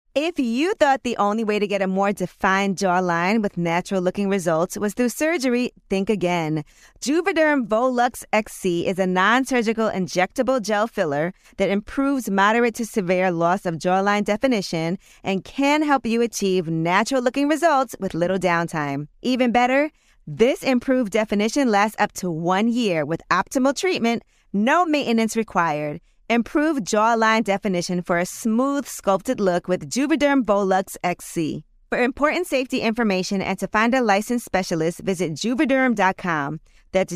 If you thought the only way to get a more defined jawline with natural-looking results was through surgery, think again. Juvederm Volux XC is a non-surgical injectable gel filler that improves moderate to severe loss of jawline definition and can help you achieve natural-looking results with little downtime. Even better, this improved definition lasts up to 1 year with optimal treatment, no maintenance required. Improve jawline definition for a smooth, sculpted look with Juvederm Volux XC. For important safety information and to find a licensed specialist, visit Juvederm.com. That's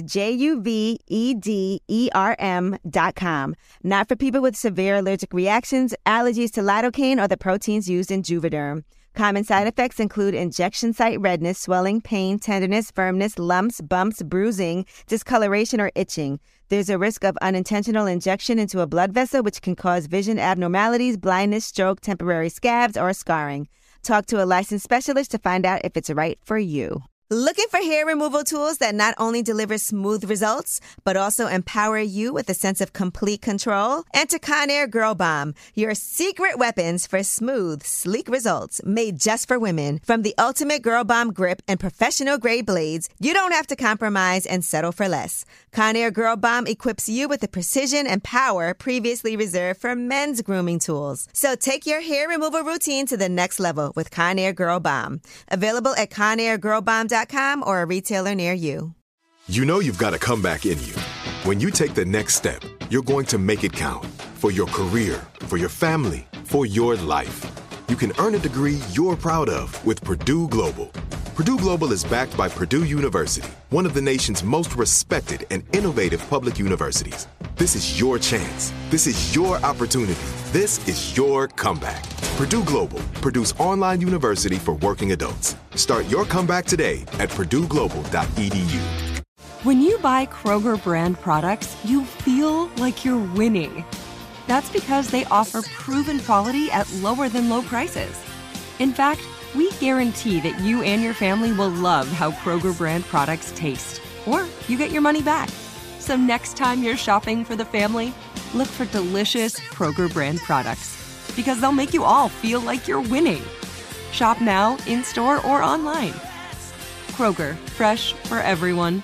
Juvederm.com. Not for people with severe allergic reactions, allergies to lidocaine, or the proteins used in Juvederm. Common side effects include injection site redness, swelling, pain, tenderness, firmness, lumps, bumps, bruising, discoloration, or itching. There's a risk of unintentional injection into a blood vessel, which can cause vision abnormalities, blindness, stroke, temporary scabs, or scarring. Talk to a licensed specialist to find out if it's right for you. Looking for hair removal tools that not only deliver smooth results, but also empower you with a sense of complete control? Enter Conair Girl Bomb, your secret weapons for smooth, sleek results made just for women. From the ultimate Girl Bomb grip and professional grade blades, you don't have to compromise and settle for less. Conair Girl Bomb equips you with the precision and power previously reserved for men's grooming tools. So take your hair removal routine to the next level with Conair Girl Bomb. Available at ConairGirlBomb.com or a retailer near you. You know you've got a comeback in you. When you take the next step, you're going to make it count. For your career, for your family, for your life. You can earn a degree you're proud of with Purdue Global. Purdue Global is backed by Purdue University, one of the nation's most respected and innovative public universities. This is your chance. This is your opportunity. This is your comeback. Purdue Global, Purdue's online university for working adults. Start your comeback today at purdueglobal.edu. When you buy Kroger brand products, you feel like you're winning. That's because they offer proven quality at lower than low prices. In fact, we guarantee that you and your family will love how Kroger brand products taste, or you get your money back. So next time you're shopping for the family, look for delicious Kroger brand products, because they'll make you all feel like you're winning. Shop now, in-store, or online. Kroger, fresh for everyone.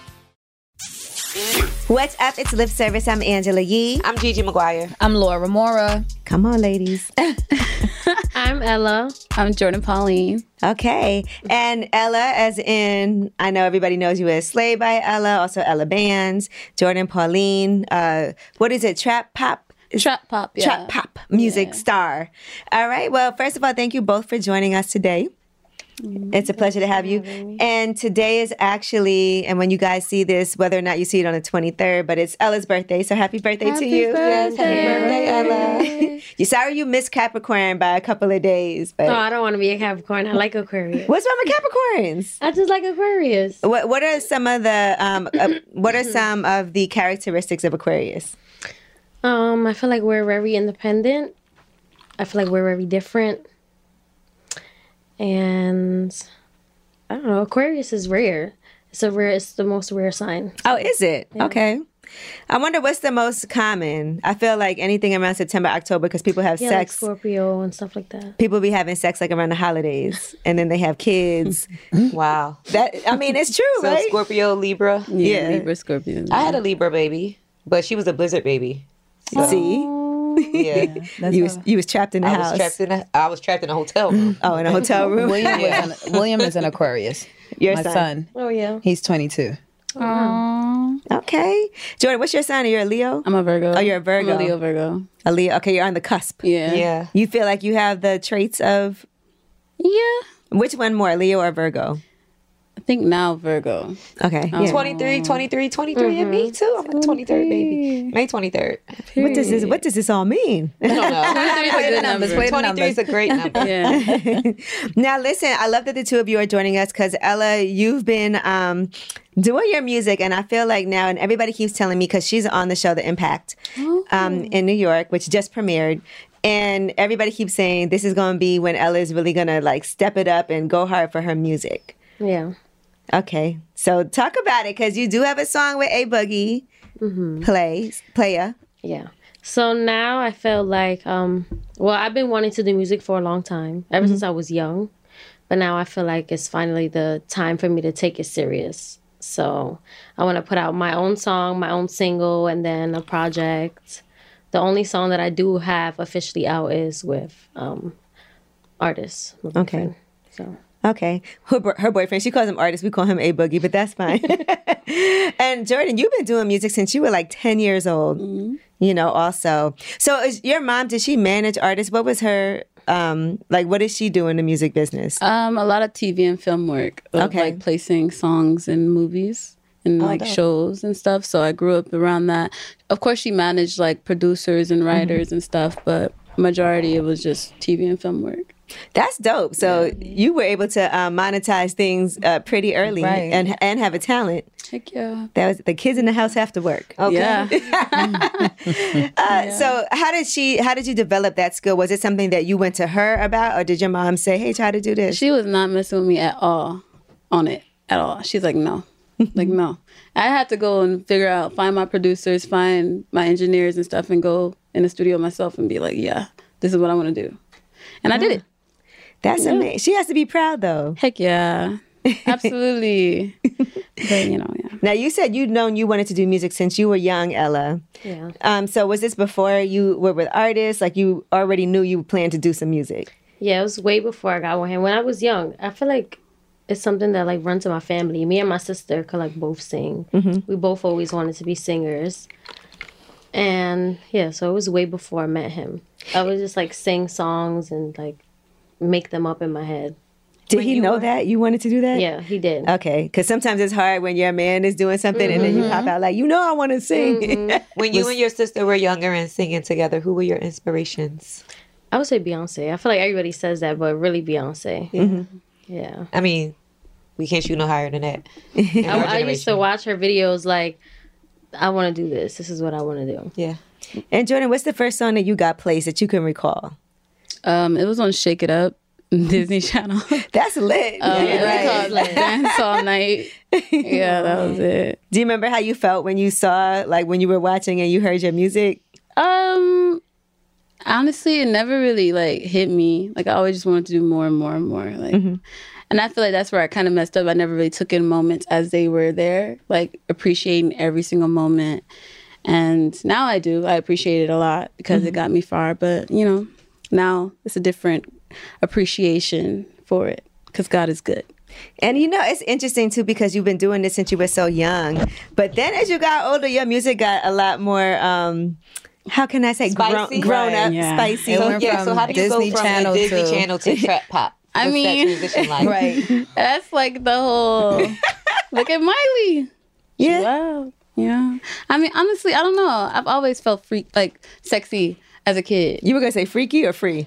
What's up? It's Lip Service. I'm Angela Yee. I'm Gigi McGuire. I'm Laura Mora. Come on, ladies. I'm Ella. I'm Jordan Pauline. Okay. And Ella, as in, I know everybody knows you as Slay by Ella, also Ella Bands, Jordan Pauline. What is it? Trap pop? Trap pop, yeah. Trap pop music star. All right. Well, first of all, thank you both for joining us today. It's a pleasure to have you. And today is actually, and when you guys see this, whether or not you see it on the 23rd, but it's Ella's birthday. So happy birthday to you. Yes, happy birthday, Ella. You're sorry you missed Capricorn by a couple of days. But No, I don't want to be a Capricorn. I like Aquarius. what's wrong with Capricorns? I just like Aquarius. What are some of the characteristics of Aquarius? I feel like we're very independent. I feel like we're very different. And I don't know, Aquarius is rare. It's the most rare sign. Oh, is it? Yeah. Okay. I wonder what's the most common. I feel like anything around September, October, because people have Like sex. Scorpio and stuff like that. People be having sex like around the holidays, and then they have kids. Wow. It's true, So right? Scorpio, Libra. Yeah, Yeah. Libra, Scorpio. I had a Libra baby, but she was a blizzard baby. So, See, yeah. you was trapped in the house. I was trapped in a hotel room. Oh, in a hotel room. William is an Aquarius. Your My son. Oh, yeah. He's 22. Okay, Jordan, what's your sign? Are you a Leo? I'm a Virgo. Oh, you're a Virgo. I'm a Leo Virgo. A Leo. Okay, you're on the cusp. Yeah. Yeah. You feel like you have the traits of Yeah. which one more, Leo or Virgo? I think now Virgo. Okay. Yeah. 23, and me too. I'm a 23rd baby. May 23rd. What does this all mean? I don't know. 23 is a good number. 23 is a great number. Yeah. Now, listen, I love that the two of you are joining us because, Ella, you've been doing your music, and I feel like now, and everybody keeps telling me because she's on the show The Impact in New York, which just premiered. And everybody keeps saying this is going to be when Ella is really going to like step it up and go hard for her music. Yeah. Okay, so talk about it because you do have a song with A Boogie, Playa. Yeah. So now I feel like, well, I've been wanting to do music for a long time, ever since I was young. But now I feel like it's finally the time for me to take it serious. So I want to put out my own song, my own single, and then a project. The only song that I do have officially out is with artists. Okay. So. Okay. Her boyfriend, she calls him artist. We call him A Boogie, but that's fine. And Jordan, you've been doing music since you were like 10 years old, you know, also. So is your mom, did she manage artists? What was her, like, what did she do in the music business? A lot of TV and film work. Okay. Like placing songs in movies and like shows and stuff. So I grew up around that. Of course, she managed like producers and writers and stuff, but majority it was just TV and film work. That's dope. So you were able to monetize things pretty early and have a talent. Heck yeah. That was the kids in the house have to work. Okay. Yeah. So how did you develop that skill? Was it something that you went to her about, or did your mom say, hey, try to do this? She was not messing with me at all on it at all. She's like, no. Like, no. I had to go and find my producers, find my engineers and stuff, and go in the studio myself and be like, yeah, this is what I want to do. And I did it. That's amazing. She has to be proud, though. Heck yeah. Absolutely. But, you know, yeah. Now, you said you'd known you wanted to do music since you were young, Ella. Yeah. So was this before you were with artists? Like, you already knew you planned to do some music? Yeah, it was way before I got with him. When I was young, I feel like it's something that like runs in my family. Me and my sister could like both sing. We both always wanted to be singers. And yeah, so it was way before I met him. I would just like sing songs and like make them up in my head. Did he know that you wanted to do that? Yeah, he did. Okay, because sometimes it's hard when your man is doing something and then you pop out like, you know I want to sing. When you and your sister were younger and singing together, who were your inspirations? I would say Beyonce. I feel like everybody says that, but really Beyonce. Yeah. I mean, we can't shoot no higher than that. I used to watch her videos like, I want to do this. This is what I want to do. Yeah. And Jordan, what's the first song that you got placed that you can recall? It was on Shake It Up, Disney Channel. That's lit. It was called like Dance All Night. Yeah, that was it. Do you remember how you felt when you saw, like when you were watching and you heard your music? Honestly, it never really like hit me. Like I always just wanted to do more and more and more. Like, and I feel like that's where I kind of messed up. I never really took in moments as they were there, like appreciating every single moment. And now I do. I appreciate it a lot because it got me far. But you know, now it's a different appreciation for it because God is good. And you know, it's interesting too because you've been doing this since you were so young. But then as you got older, your music got a lot more, how can I say, grown up, spicy. So how do you Disney go from Channel a Disney to- Channel to trap pop? I What's mean- that transition like? Right. That's like the whole, look at Miley. Yeah. Wow. Yeah. I mean, honestly, I don't know. I've always felt sexy as a kid. You were going to say freaky or free?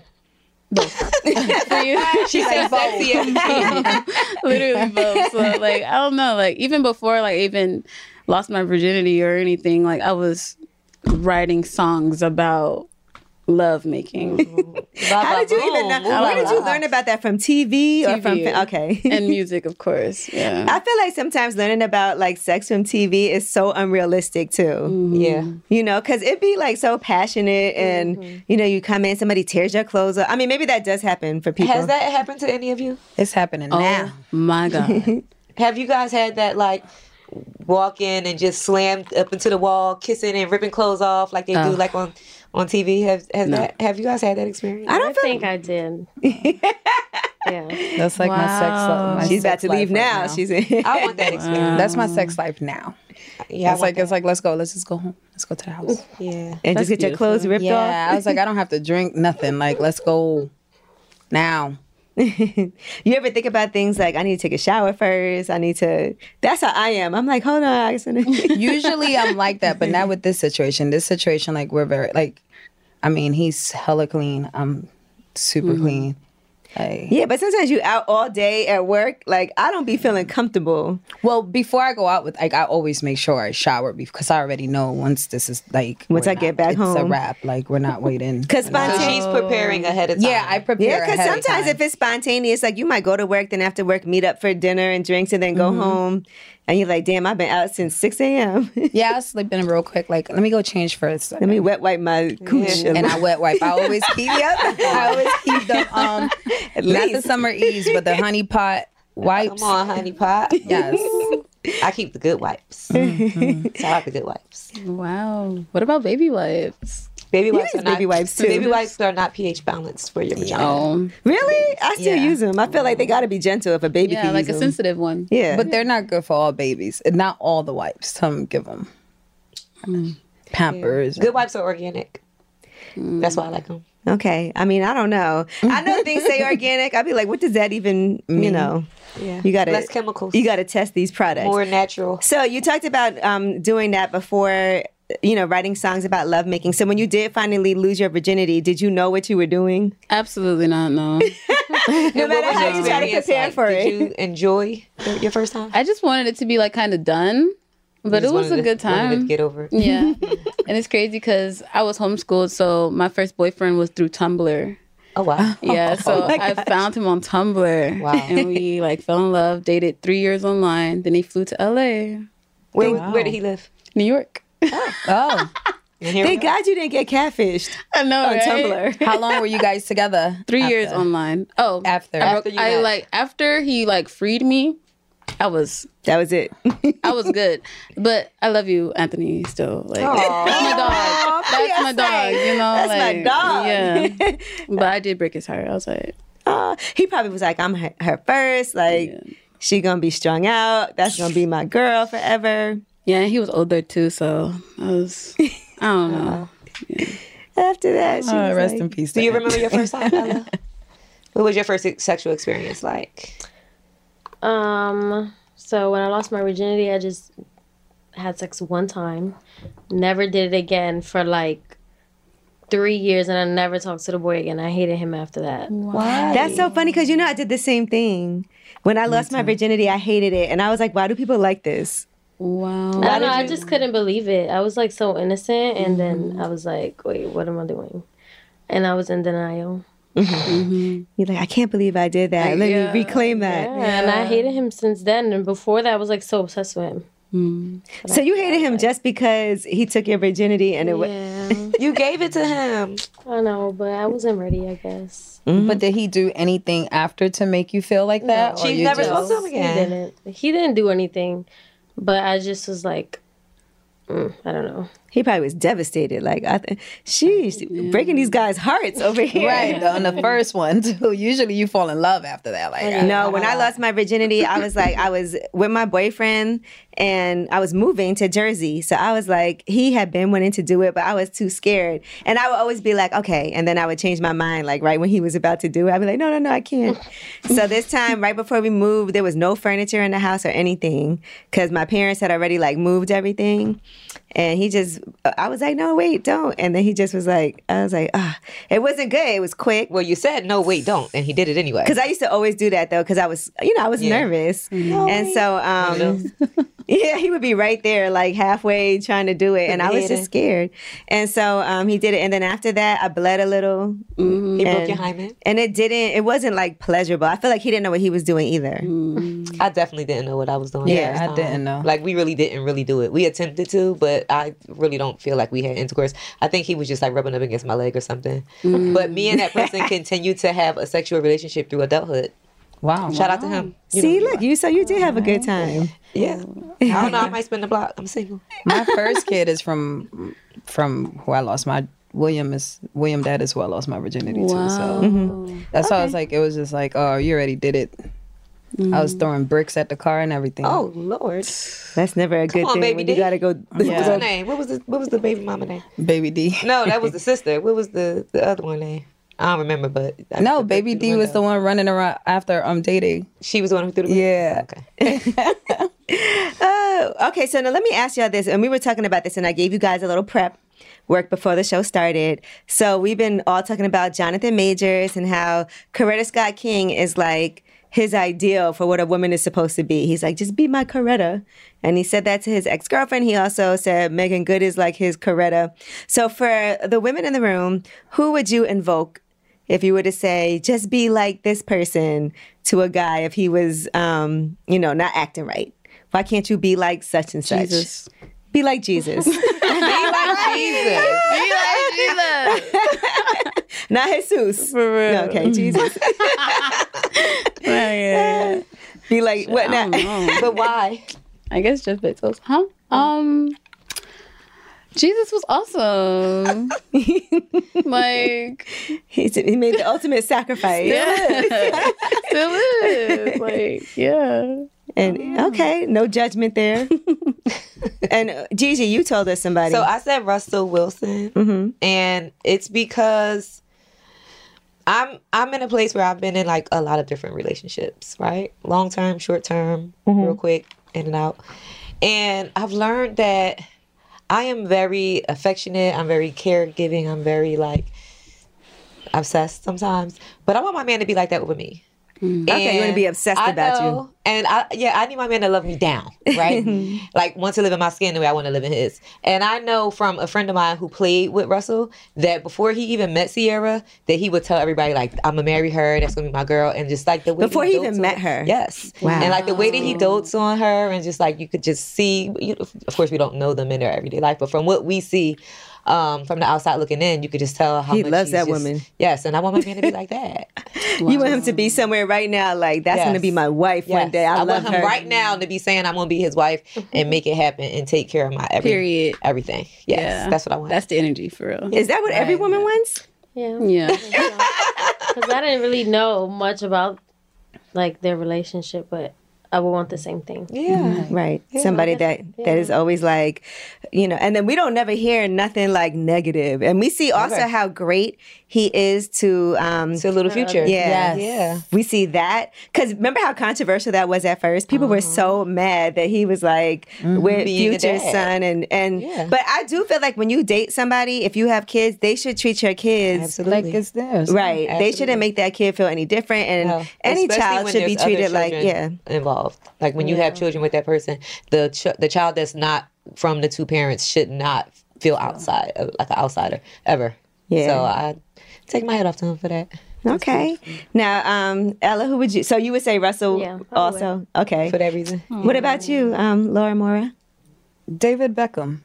For you? She said sexy as a kid. Literally both. So like, I don't know. Like even before like even lost my virginity or anything, like I was writing songs about love making How did you even know? Where did you learn about that? From TV or from? Okay. and music, of course. Yeah. I feel like sometimes learning about like sex from TV is so unrealistic too. Yeah. You know, because it'd be like so passionate and, you know, you come in, somebody tears your clothes up. I mean, maybe that does happen for people. Has that happened to any of you? It's happening now. Oh my God. Have you guys had that like walk in and just slam up into the wall, kissing and ripping clothes off like they do like on TV? Have you guys had that experience? I don't think I did. Yeah. That's like my sex life. She's about to leave now. She's in. I want that experience. That's my sex life now. Yeah, It's like let's go. Let's just go home. Let's go to the house. Yeah. And just get your clothes ripped Yeah, off. I was like, I don't have to drink nothing. Like, let's go now. You ever think about things like, I need to take a shower first? That's how I am. I'm like, hold on. Usually I'm like that, but not with this situation. This situation, like, we're very, like, I mean, he's hella clean. I'm super clean. Yeah, but sometimes you out all day at work. Like, I don't be feeling comfortable. Well, before I go out with, like, I always make sure I shower because I already know once this is like Once I get back home, it's a wrap. Like, we're not waiting. Because So she's preparing ahead of time. Yeah, I prepare. Yeah, because ahead of sometimes time. if it's spontaneous, like you might go to work, then after work meet up for dinner and drinks, and then go home, and you're like, "Damn, I've been out since 6 a.m." Yeah, I'll slip in real quick. Like, let me go change first. Let me wet wipe my cooch. And I wet wipe. I always keep the not the Summer Eves, but the honey pot wipes. Come on, honey pot. Yes. I keep the good wipes. Shout out the good wipes. Wow. What about baby wipes? Baby wipes use are not baby wipes, too. Baby wipes are not pH balanced for your vagina. Oh, Really? I still Yeah. use them. I feel like they got to be gentle if a baby yeah, can like use a them. sensitive one. Yeah. But they're not good for all babies. Not all the wipes. Some give them Pampers. Good wipes are organic. That's why I like them. Okay. I mean, I don't know. I know things say organic. I'd be like, what does that even, you know? Yeah. You got to Less chemicals. You got to test these products. More natural. So you talked about doing that before, you know, writing songs about lovemaking. So when you did finally lose your virginity, did you know what you were doing? Absolutely not, no. No matter how you try to prepare for it. Did you enjoy your first time? I just wanted it to be like kind of done, but it Just was a wanted good to- wanted to time. get over it. Yeah. And it's crazy because I was homeschooled, so my first boyfriend was through Tumblr. Oh wow. Yeah, so I found him on Tumblr. Wow. And we like fell in love, dated 3 years online. Then he flew to LA, Where did he live? New York. Oh. And here we Thank go. God you didn't get catfished I know, on right? Tumblr. How long were you guys together? 3 years after? online. Oh, After. After you met. after he like freed me, I was That was it. good. But I love you, Anthony, still. Like that's my dog. That's my dog, you know. That's my like, dog. Yeah. But I did break his heart. I was like, He probably was like, I'm her first. Like, she gonna be strung out. That's gonna be my girl forever. yeah, and he was older too, so I don't know. After that, she was Rest like, in peace. Do to you him. remember your first time, Ella? What was your first sexual experience like? So when I lost my virginity, I just had sex one time. Never did it again for like 3 years, and I never talked to the boy again. I hated him after that. That's so funny because, you know, I did the same thing. When I lost my virginity, I hated it. And I was like, why do people like this? Wow. I don't know. I just couldn't believe it. I was like so innocent, and then I was like, "Wait, what am I doing?" And I was in denial. You're like, I can't believe I did that. Let me reclaim that. Yeah, and I hated him since then. And before that, I was like so obsessed with him. So you hated him just because he took your virginity and it was. Yeah, You gave it to him. I know, but I wasn't ready. I guess But did he do anything after to make you feel like that? She you never just- spoke to him he again. didn't. He didn't do anything, but I just was like, I don't know. He probably was devastated. Like, she's breaking these guys' hearts over here. Right, on the first one too. Usually you fall in love after that. Like, No, when I lost my virginity, I was like, I was with my boyfriend and I was moving to Jersey. So I was like, he had been wanting to do it, but I was too scared. And I would always be like, okay. And then I would change my mind, like right when he was about to do it. I'd be like, no, I can't. So this time, right before we moved, there was no furniture in the house or anything because my parents had already like moved everything. And he just, I was like, no, wait, don't. And then he just was like, I was like, it wasn't good. It was quick. Well, you said no, wait, don't, and he did it anyway. Because I used to always do that though, because I was, I was nervous, and so yeah, he would be right there, like halfway trying to do it, and I was just scared. And so he did it, and then after that, I bled a little. He broke your hymen. And it wasn't like pleasurable. I feel like he didn't know what he was doing either. I definitely didn't know what I was doing. Yeah, the first I didn't know. Like we really didn't really do it. We attempted to, but I really don't feel like we had intercourse. I think he was just like rubbing up against my leg or something. But me and that person continued to have a sexual relationship through adulthood. Wow. Shout out to him. See, look, you did have a good time. Yeah. I don't know. I might spin the block. I'm single. My first kid is from who I lost my William dad as well lost my virginity too. So that's why I was like, it was just like, oh, you already did it. I was throwing bricks at the car and everything. Oh Lord. That's never a good on, thing baby when D. you gotta go. What was her name? What was the baby mama name? Baby D. No, that was the sister. What was the other one name? I don't remember, but No, Baby D was the one running around after Day-Day. She was the one who threw the Yeah. Okay. Okay, so now let me ask y'all this. And we were talking about this, and I gave you guys a little prep. work before the show started. So we've been all talking about Jonathan Majors and how Coretta Scott King is like his ideal for what a woman is supposed to be. He's like, just be my Coretta. And he said that to his ex-girlfriend. He also said Megan Good is like his Coretta. So for the women in the room, who would you invoke if you were to say, just be like this person to a guy if he was, not acting right? Why can't you be like such and such? Jesus. Be like Jesus. Be like Jesus. Be like Jesus. Not Jesus. For real. No, okay, Jesus. Yeah. Be like, what I now? don't know. But why? I guess Jeff Bezos. Huh? Jesus was awesome. Like, He made the ultimate sacrifice. still is. Like, yeah. And okay, no judgment there. And Gigi, you told us somebody. So I said Russell Wilson, and it's because I'm in a place where I've been in like a lot of different relationships, right? Long term, short term, real quick, in and out. And I've learned that I am very affectionate. I'm very caregiving. I'm very like obsessed sometimes. But I want my man to be like that with me. Okay, you want to be obsessed about you. And I need my man to love me down, right? Like want to live in my skin the way I want to live in his. And I know from a friend of mine who played with Russell that before he even met Sierra, that he would tell everybody like, I'm gonna marry her, that's gonna be my girl. And just like the way Before he even met her? Yes. Wow. And like the way that he dotes on her and just like you could just see, of course we don't know them in their everyday life, but from what we see, from the outside looking in, you could just tell how He much loves he's that just- woman. Yes, and I want my man to be like that. You want him to be somewhere right now, like that's going to be my wife one day. I love want him her. right now to be saying I'm going to be his wife and make it happen and take care of my Period. everything. Yes, Yeah. that's what I want. That's the energy for real. Is that what every woman wants? Yeah. Yeah. Because I didn't really know much about like their relationship, but I would want the same thing. yeah. Right. Somebody that is always like, and then we don't never hear nothing like negative. And we see also Never. how great he is to It's a little future. Yeah. Yeah. We see that. Because remember how controversial that was at first? People were so mad that he was like with Being a Future's dad. son. And Yeah. But I do feel like when you date somebody, if you have kids, they should treat your kids Absolutely. Like it's theirs. right. They Absolutely. shouldn't make that kid feel any different. And No. any Especially child when should be there's other treated like, children involved. Like when you have children with that person, the child that's not from the two parents should not feel outside, like an outsider ever. Yeah. So I take my head off to him for that. Okay. Now, Ella, who would you? So you would say Russell Yeah, I also? Okay. For that reason. What about you, Laura Mora? David Beckham.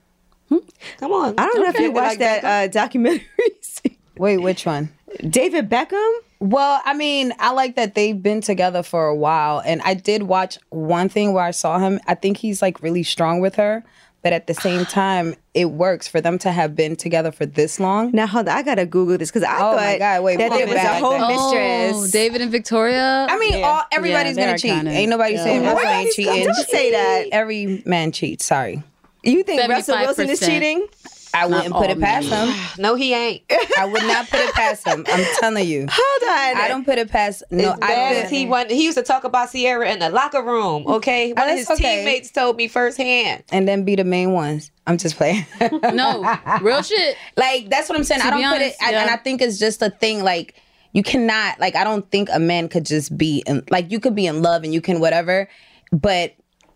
Come on. I don't know if you watched Like that documentary. Wait, which one? David Beckham? Well, I mean, I like that they've been together for a while. And I did watch one thing where I saw him. I think he's like really strong with her. But at the same time, it works for them to have been together for this long. Now, hold on. I got to Google this because I thought my God, wait, that pull there it was a back. whole Oh, mistress. David and Victoria. I mean, everybody's Yeah, gonna they're cheat. iconic. Ain't nobody saying Yeah. Russell ain't cheating. Don't say that. Every man cheats. Sorry. You think Russell Wilson is 75%. cheating? I wouldn't put all it past him. No, he ain't. I would not put it past him. I'm telling you. Hold on. I don't put it past. No, As bad as he used to talk about Sierra in the locker room. Okay, one of that's his okay. teammates told me firsthand. And then be the main ones. I'm just playing. No, real shit. Like that's what I'm saying. I don't be put it. honest, And yeah. I think it's just a thing. Like you cannot. Like I don't think a man could just be in. Like you could be in love and you can whatever, but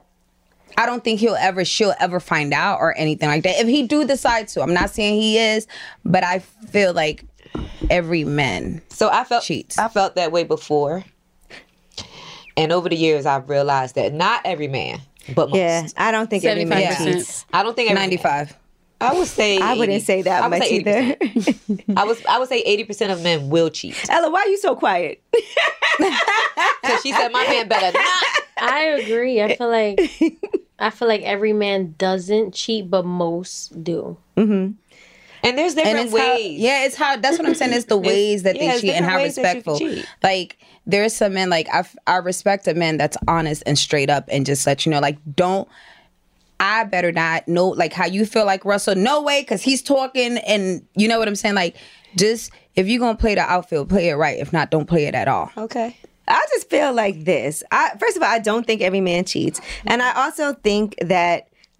I don't think she'll ever find out or anything like that. If he do decide to, I'm not saying he is, but I feel like every man. So I felt Cheats. I felt that way before, and over the years I've realized that not every man, but most. Yeah, I don't think every man 75%. cheats. I don't think every man. 95. I would say I wouldn't 80. say that I would much say either. 80%. I would say 80% of men will cheat. Ella, why are you so quiet? Because she said my man better not. I agree. I feel like every man doesn't cheat, but most do. And there's different And it's how, ways. it's how. That's what I'm saying. It's the ways that yeah, they it's cheat and different how ways that you can respectful. cheat. Like there's some men like I respect a man that's honest and straight up and just let you know like don't. I better not know like how you feel like Russell. No way, because he's talking and you know what I'm saying. Like just if you're gonna play the outfield, play it right. If not, don't play it at all. Okay. I just feel like this. First of all, I don't think every man cheats. And I also think that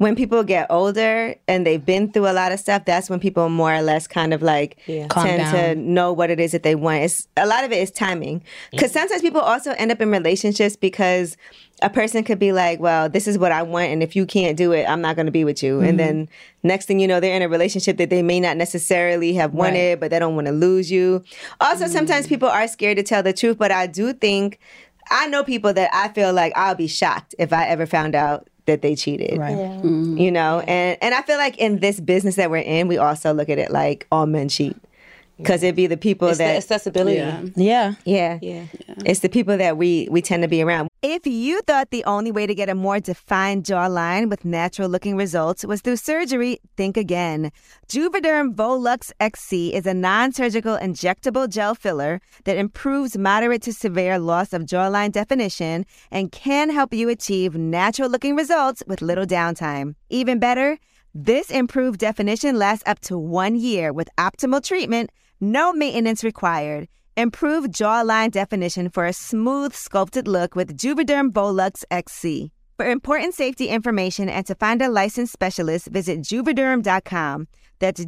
when people get older and they've been through a lot of stuff, that's when people more or less kind of like tend to know what it is that they want. A lot of it is timing. Because sometimes people also end up in relationships because a person could be like, well, this is what I want, and if you can't do it, I'm not going to be with you. And then next thing you know, they're in a relationship that they may not necessarily have wanted, but they don't want to lose you. Also, sometimes people are scared to tell the truth, but I do think, I know people that I feel like I'll be shocked if I ever found out that they cheated, you know? And I feel like in this business that we're in, we also look at it like all men cheat. Because it'd be the people it's that... the accessibility. Yeah. It's the people that we tend to be around. If you thought the only way to get a more defined jawline with natural-looking results was through surgery, think again. Juvederm Volux XC is a non-surgical injectable gel filler that improves moderate to severe loss of jawline definition and can help you achieve natural-looking results with little downtime. Even better, this improved definition lasts up to 1 year with optimal treatment, no maintenance required. Improve jawline definition for a smooth, sculpted look with Juvederm Volux XC. For important safety information and to find a licensed specialist, visit Juvederm.com. That's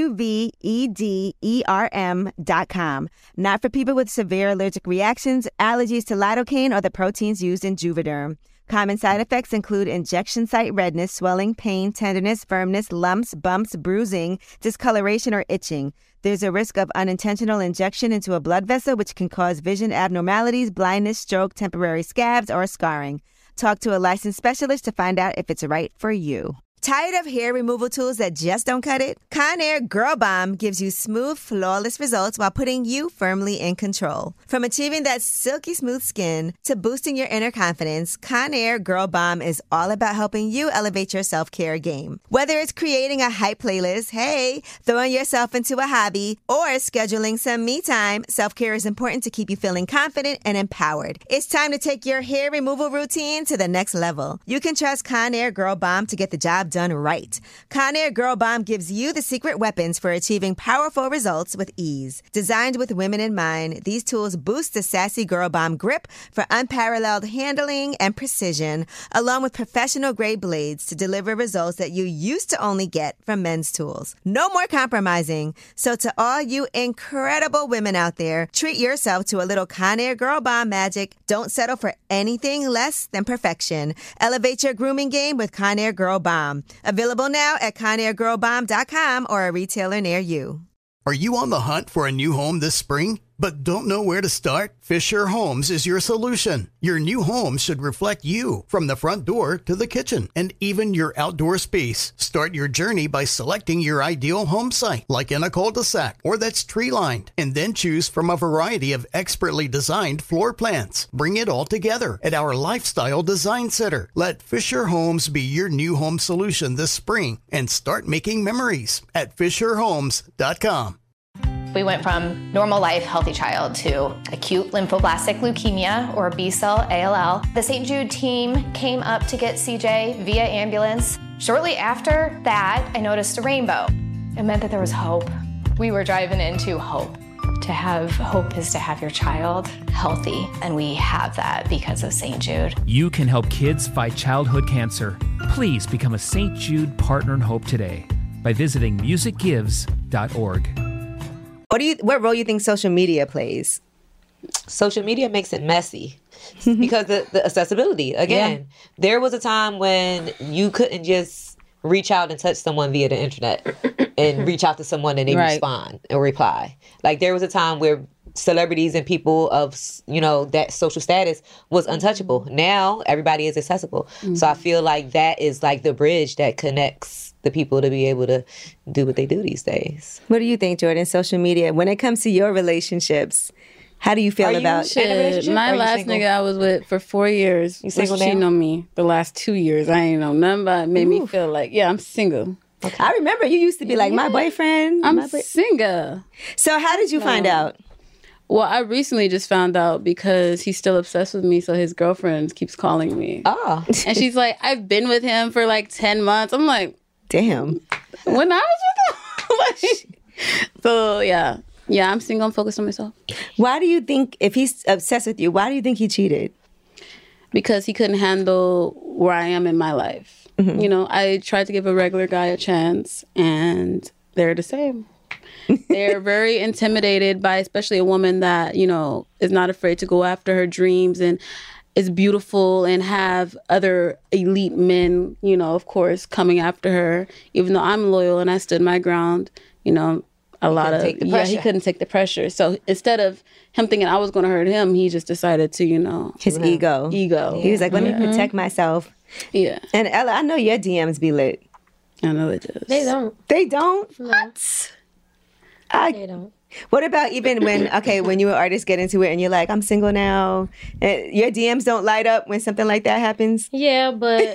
Juvederm.com. Not for people with severe allergic reactions, allergies to lidocaine, or the proteins used in Juvederm. Common side effects include injection site redness, swelling, pain, tenderness, firmness, lumps, bumps, bruising, discoloration, or itching. There's a risk of unintentional injection into a blood vessel, which can cause vision abnormalities, blindness, stroke, temporary scabs, or scarring. Talk to a licensed specialist to find out if it's right for you. Tired of hair removal tools that just don't cut it? Conair Girl Bomb gives you smooth, flawless results while putting you firmly in control. From achieving that silky smooth skin to boosting your inner confidence, Conair Girl Bomb is all about helping you elevate your self-care game. Whether it's creating a hype playlist, hey, throwing yourself into a hobby, or scheduling some me time, self-care is important to keep you feeling confident and empowered. It's time to take your hair removal routine to the next level. You can trust Conair Girl Bomb to get the job done right. Conair Girl Bomb gives you the secret weapons for achieving powerful results with ease. Designed with women in mind, these tools boost the sassy Girl Bomb grip for unparalleled handling and precision, along with professional-grade blades to deliver results that you used to only get from men's tools. No more compromising. So to all you incredible women out there, treat yourself to a little Conair Girl Bomb magic. Don't settle for anything less than perfection. Elevate your grooming game with Conair Girl Bomb. Available now at ConairGirlBomb.com or a retailer near you. Are you on the hunt for a new home this spring, but don't know where to start? Fisher Homes is your solution. Your new home should reflect you, from the front door to the kitchen, and even your outdoor space. Start your journey by selecting your ideal home site, like in a cul-de-sac or that's tree-lined, and then choose from a variety of expertly designed floor plans. Bring it all together at our Lifestyle Design Center. Let Fisher Homes be your new home solution this spring and start making memories at FisherHomes.com. We went from normal life, healthy child to acute lymphoblastic leukemia, or B-cell ALL. The St. Jude team came up to get CJ via ambulance. Shortly after that, I noticed a rainbow. It meant that there was hope. We were driving into hope. To have hope is to have your child healthy, and we have that because of St. Jude. You can help kids fight childhood cancer. Please become a St. Jude Partner in Hope today by visiting musicgives.org. What role do you think social media plays? Social media makes it messy because the accessibility. Again, there was a time when you couldn't just reach out and touch someone via the internet and reach out to someone and they respond or reply. Like, there was a time where celebrities and people of, that social status was untouchable. Now everybody is accessible. So I feel like that is like the bridge that connects the people to be able to do what they do these days. What do you think, Jordan? Social media, when it comes to your relationships, how do you feel about my last nigga I was with for 4 years? You single now? Cheating on me the last 2 years. I ain't know nothing about it. Made me feel like, I'm single. Okay. I remember you used to be like, my boyfriend. I'm single. So how did you find out? Well, I recently just found out because he's still obsessed with me, so his girlfriend keeps calling me. Oh. And she's like, I've been with him for like 10 months. I'm like, damn. When I was with him? So, yeah, I'm single. I'm focused on myself. Why do you think, if he's obsessed with you, why do you think he cheated? Because he couldn't handle where I am in my life. You know, I tried to give a regular guy a chance, and they're the same. They're very intimidated by, especially a woman that, you know, is not afraid to go after her dreams and is beautiful and have other elite men, you know, of course, coming after her. Even though I'm loyal and I stood my ground, you know, he couldn't take the pressure. So instead of him thinking I was going to hurt him, he just decided to, you know, his ego. He was like, let me protect myself. Yeah. And Ella, I know your DMs be lit. I know it does. They don't. They don't? No. What? They don't. What about even when you artists get into it and you're like, I'm single now, your DMs don't light up when something like that happens? Yeah, but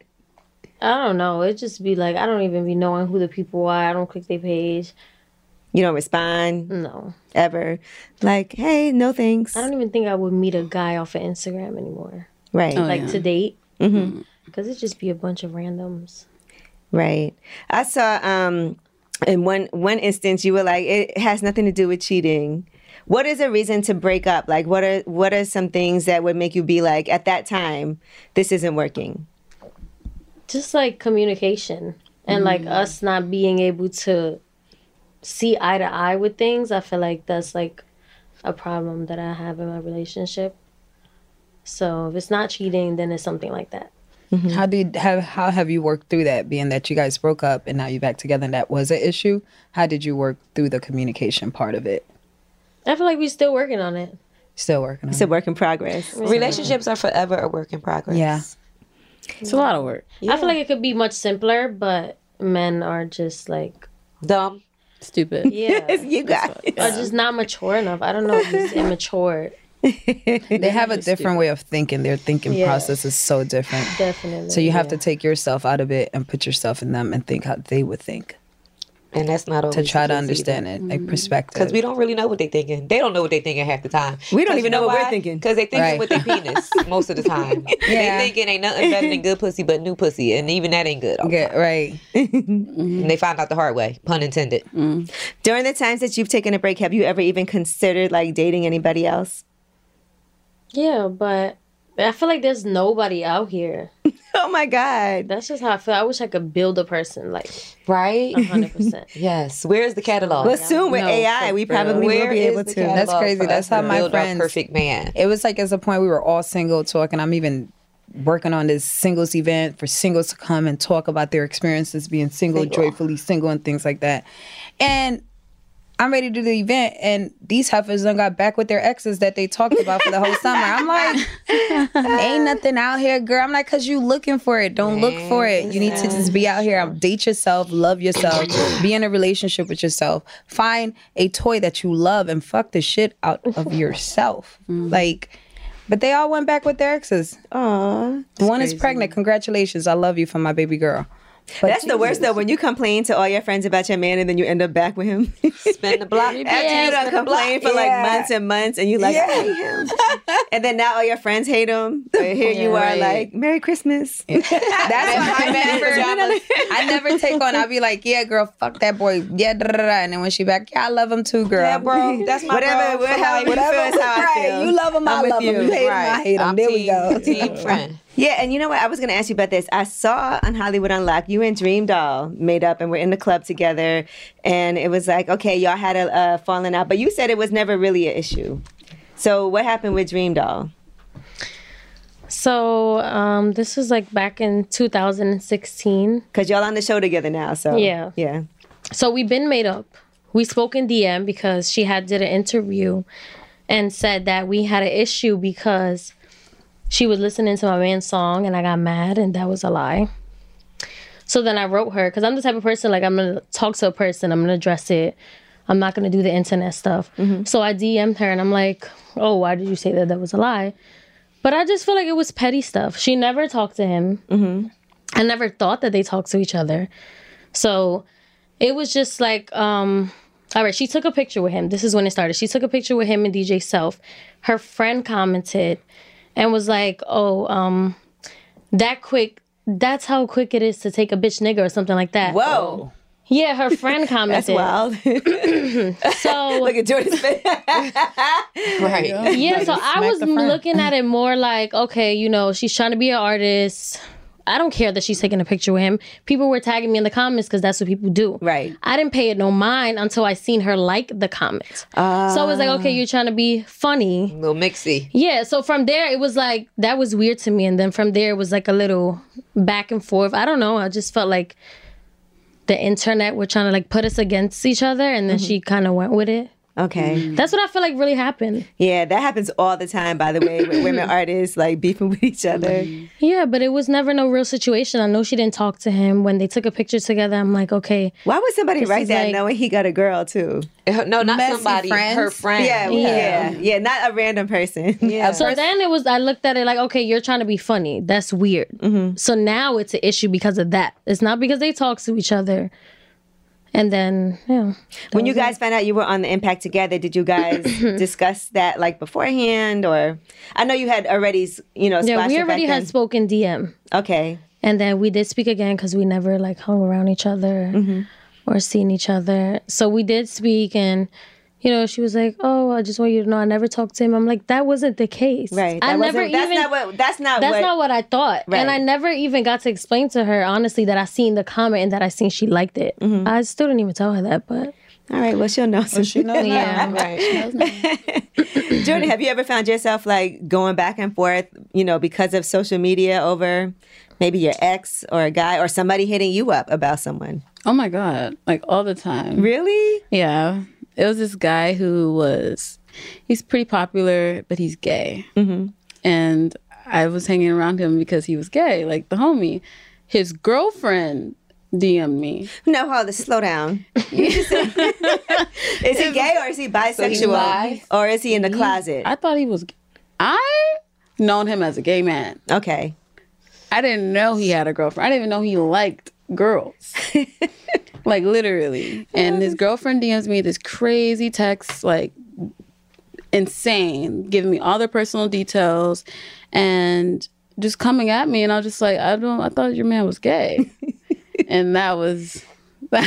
I don't know. It just be like, I don't even be knowing who the people are. I don't click their page. You don't respond? No. Ever? Like, hey, no thanks. I don't even think I would meet a guy off of Instagram anymore. Right. To date. Because it just be a bunch of randoms. Right. I saw in one instance you were like, it has nothing to do with cheating. What is a reason to break up? Like, what are some things that would make you be like, at that time, this isn't working? Just like communication and like us not being able to see eye to eye with things. I feel like that's like a problem that I have in my relationship. So if it's not cheating, then it's something like that. How have you worked through that, being that you guys broke up and now you're back together and that was an issue? How did you work through the communication part of it? I feel like we're still working on it. Still working on it. It's a work in progress. Relationships are forever a work in progress. Yeah. It's a lot of work. I feel like it could be much simpler, but men are just like dumb, stupid. Yeah. You guys are just not mature enough. I don't know, just immature. They have a different way of thinking. Their thinking process is so different. Definitely. So you have to take yourself out of it and put yourself in them and think how they would think. And that's not always to try to understand it, like perspective. Because we don't really know what they're thinking. They don't know what they're thinking half the time. We don't even know what we're thinking. Because they thinking with their penis most of the time. They thinking ain't nothing better than good pussy but new pussy. And even that ain't good. Right. And they find out the hard way. Pun intended. During the times that you've taken a break, have you ever even considered like dating anybody else? Yeah, but I feel like there's nobody out here. Oh my God. That's just how I feel. I wish I could build a person like right 100%. Yes. Where's the catalog? Well, soon with AI, we probably will be able to. That's crazy. That's how my friends. A perfect man. It was like, at the point we were all single talking. I'm even working on this singles event for singles to come and talk about their experiences being single, joyfully single, and things like that. And I'm ready to do the event, and these heifers done got back with their exes that they talked about for the whole summer. I'm like, ain't nothing out here, girl. I'm like, because you looking for it. Don't look for it. You need to just be out here. Date yourself, love yourself, be in a relationship with yourself. Find a toy that you love and fuck the shit out of yourself. Like, but they all went back with their exes. Aww. One is pregnant. Congratulations. I love you for my baby girl. But that's the worst though, when you complain to all your friends about your man and then you end up back with him. Spend the block. After you done complain for like months and months and you like, I hate him. And then now all your friends hate him. So here you are like, Merry Christmas. That's why I never take on. I'll be like, yeah, girl, fuck that boy. Yeah, da, da, da. And then when she back, yeah, I love him too, girl. Yeah, bro. That's my whatever, bro. However you feel is how I feel. You love him, I love him. You hate him, I hate him. There we go. Team friend. Yeah, and you know what? I was going to ask you about this. I saw on Hollywood Unlocked, you and Dream Doll made up and we're in the club together. And it was like, okay, y'all had a falling out. But you said it was never really an issue. So what happened with Dream Doll? So this was like back in 2016. Because y'all on the show together now, so. Yeah. So we've been made up. We spoke in DM because she did an interview and said that we had an issue because she was listening to my man's song and I got mad, and that was a lie. So then I wrote her, because I'm the type of person, like, I'm going to talk to a person, I'm going to address it. I'm not going to do the internet stuff. So I DM'd her and I'm like, oh, why did you say that was a lie? But I just feel like it was petty stuff. She never talked to him. I never thought that they talked to each other. So it was just like, all right, she took a picture with him. This is when it started. She took a picture with him and DJ Self. Her friend commented and was like, oh, that quick, that's how quick it is to take a bitch nigga or something like that. Whoa. Yeah, her friend commented. That's wild. So look at Jordan's face. Right. Yeah, so I was looking at it more like, okay, you know, she's trying to be an artist. I don't care that she's taking a picture with him. People were tagging me in the comments because that's what people do. Right. I didn't pay it no mind until I seen her like the comments. So I was like, okay, you're trying to be funny. A little mixy. Yeah, so from there, it was like, that was weird to me. And then from there, it was like a little back and forth. I don't know. I just felt like the internet were trying to like put us against each other. And then she kind of went with it. Okay. That's what I feel like really happened. Yeah, that happens all the time, by the way, with women artists like beefing with each other. Yeah, but it was never no real situation. I know she didn't talk to him. When they took a picture together, I'm like, okay. Why would somebody This write is that like- knowing he got a girl too? No, not Messy somebody. friends? Her friend. Yeah, not a random person. Yeah. So then it was, I looked at it like, okay, you're trying to be funny. That's weird. So now it's an issue because of that. It's not because they talk to each other. And then, yeah. When you guys found out you were on the Impact together, did you guys discuss that like beforehand, or I know you had already, you know, Yeah, splashed we it back already had then. spoken DM. Okay. And then we did speak again because we never like hung around each other or seen each other. So we did speak, and you know, she was like, "Oh, I just want you to know I never talked to him." I'm like, that wasn't the case. Right. I That never wasn't- that's even. not what I thought. Right. And I never even got to explain to her honestly that I seen the comment and that I seen she liked it. I still didn't even tell her that, but. All right, well, she'll know. Well, she knows now. Yeah. Right. Jordan, have you ever found yourself like going back and forth, you know, because of social media over maybe your ex or a guy or somebody hitting you up about someone? Oh my God. Like all the time. Really? Yeah. It was this guy he's pretty popular, but he's gay. And I was hanging around him because he was gay, like the homie. His girlfriend DM'd me. No, hold on, slow down. Is he gay or is he bisexual? bi? Or is he in the closet? I thought he was, I known him as a gay man. Okay. I didn't know he had a girlfriend. I didn't even know he liked girls. Like literally. And his girlfriend DMs me this crazy text, like insane, giving me all their personal details and just coming at me. And I was just like, I thought your man was gay. And that was So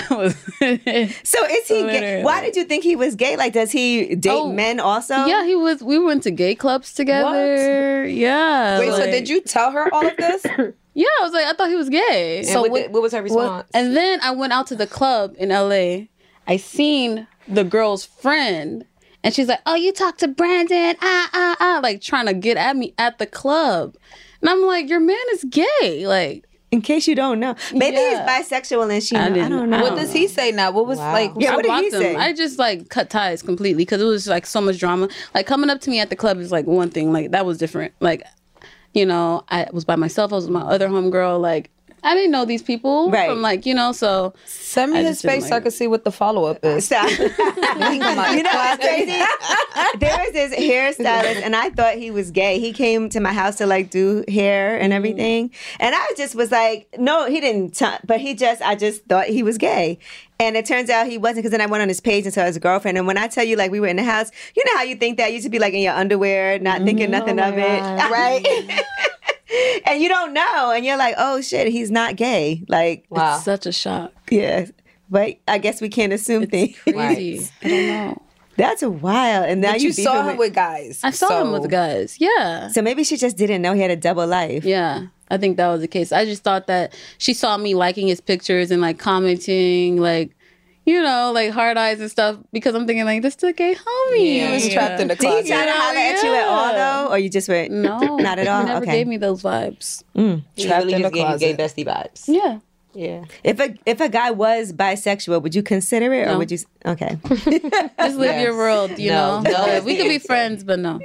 is he gay? Literally. Why did you think he was gay? Like, does he date men also? Yeah, he was. We went to gay clubs together. Yeah. Wait, so like- did you tell her all of this? Yeah, I was like, I thought he was gay. And So what was her response? and then I went out to the club in LA. I seen the girl's friend, and she's like, "Oh, you talked to Brandon?" Like trying to get at me at the club, and I'm like, "Your man is gay." Like, In case you don't know. Maybe Yeah. he's bisexual and she I I didn't- don't know. What does he say now? What was like? Yeah, I what did he blocked him. say? I just like cut ties completely because it was like so much drama. Like coming up to me at the club is like one thing. Like that was different. Like, you know, I was by myself. I was with my other homegirl. Like, I didn't know these people Right. from like, you know, so Send me I his just didn't face like so I it. can see what the follow up is. Stop. He come out You the know what's closet. crazy? There was this hairstylist, and I thought he was gay. He came to my house to like do hair and everything, and I just was like, no, he didn't. But I just thought he was gay, and it turns out he wasn't. Because then I went on his page and saw his girlfriend. And when I tell you, like, we were in the house, you know how you think that you should be like in your underwear, not thinking nothing Oh of my it, God. right? And you don't know, and you're like, oh shit, he's not gay. Like, Wow. it's such a shock. yeah. But I guess we can't assume things. Crazy. I don't know. That's a wild. And now But you saw beefing him with guys. I saw him with the guys. Yeah. So maybe she just didn't know he had a double life. Yeah. I think that was the case. I just thought that she saw me liking his pictures and like commenting, like, you know, like hard eyes and stuff, because I'm thinking like, this is a gay homie. He was trapped in the Did he closet. try to holler at you at all though, or you just went No. not at all? He never Okay. gave me those vibes. She really in just the gave you gay closet. bestie vibes. Yeah. Yeah. If a guy was bisexual, would you consider it, or No. would you? Okay. Just live your world, you No. know? No is We the could be answer. friends, but no.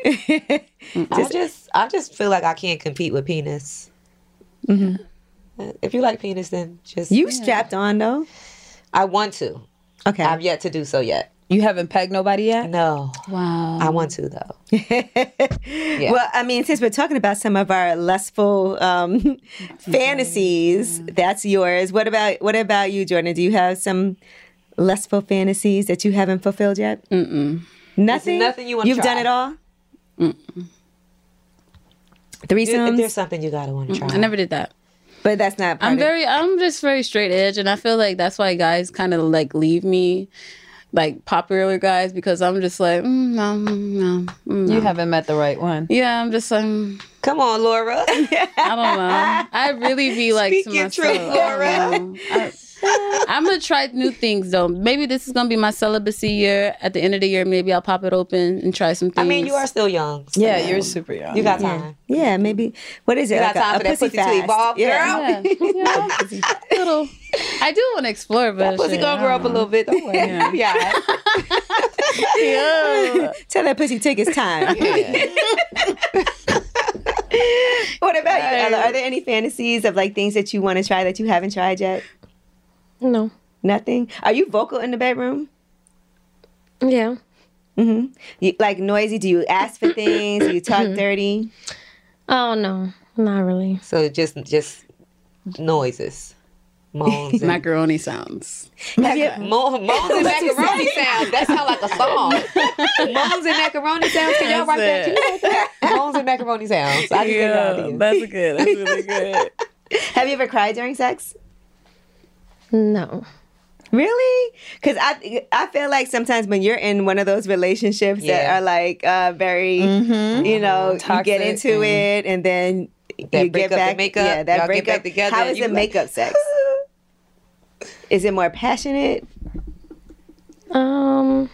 I just feel like I can't compete with penis. If you like penis, then just You strapped on though. I want to. Okay. I've yet to do so yet. You haven't pegged nobody yet? No, Wow. I want to though. Well, I mean, since we're talking about some of our lustful fantasies, that's yours. What about you, Jordan? Do you have some lustful fantasies that you haven't fulfilled yet? Nothing. nothing you wanna You've try? done it all. If Threesomes, there's something you gotta want to try. I never did that. but that's not. Part I'm just very straight edge, and I feel like that's why guys kind of like leave me, like popular guys, because I'm just like, no. You haven't met the right one. Yeah, I'm just like, Come on, Laura. I don't know. I really be like Speak to your myself. truth, Laura. I'm gonna try new things though. Maybe this is gonna be my celibacy year. At the end of the year, maybe I'll pop it open and try some things. I mean, you are still young. So Yeah, you're super young. you got time. Yeah, maybe. What is it? You got like time for that pussy to evolve, girl. Yeah. Little. I do want to explore, but That pussy gonna grow up a little bit. Don't worry. Yeah. Tell that pussy take its time. What about you, Ella? Are there any fantasies of like things that you want to try that you haven't tried yet? No. Nothing? Are you vocal in the bedroom? Yeah. Mm-hmm. You, like noisy? Do you ask for things? Do you talk dirty? Oh, no. Not really. So just noises. Moans and macaroni sounds. moans and macaroni sounds. That sounds like a song. Moans and macaroni sounds. Can y'all write that? Can you write that? Moans and macaroni sounds. I just gave you an idea. That's good. That's really good. Have you ever cried during sex? No. Really? Because I feel like sometimes when you're in one of those relationships that are like very, you know, toxic, you get into it and then you get back. The makeup. Yeah, that y'all breakup. get back together. How is the makeup sex? Is it more passionate? I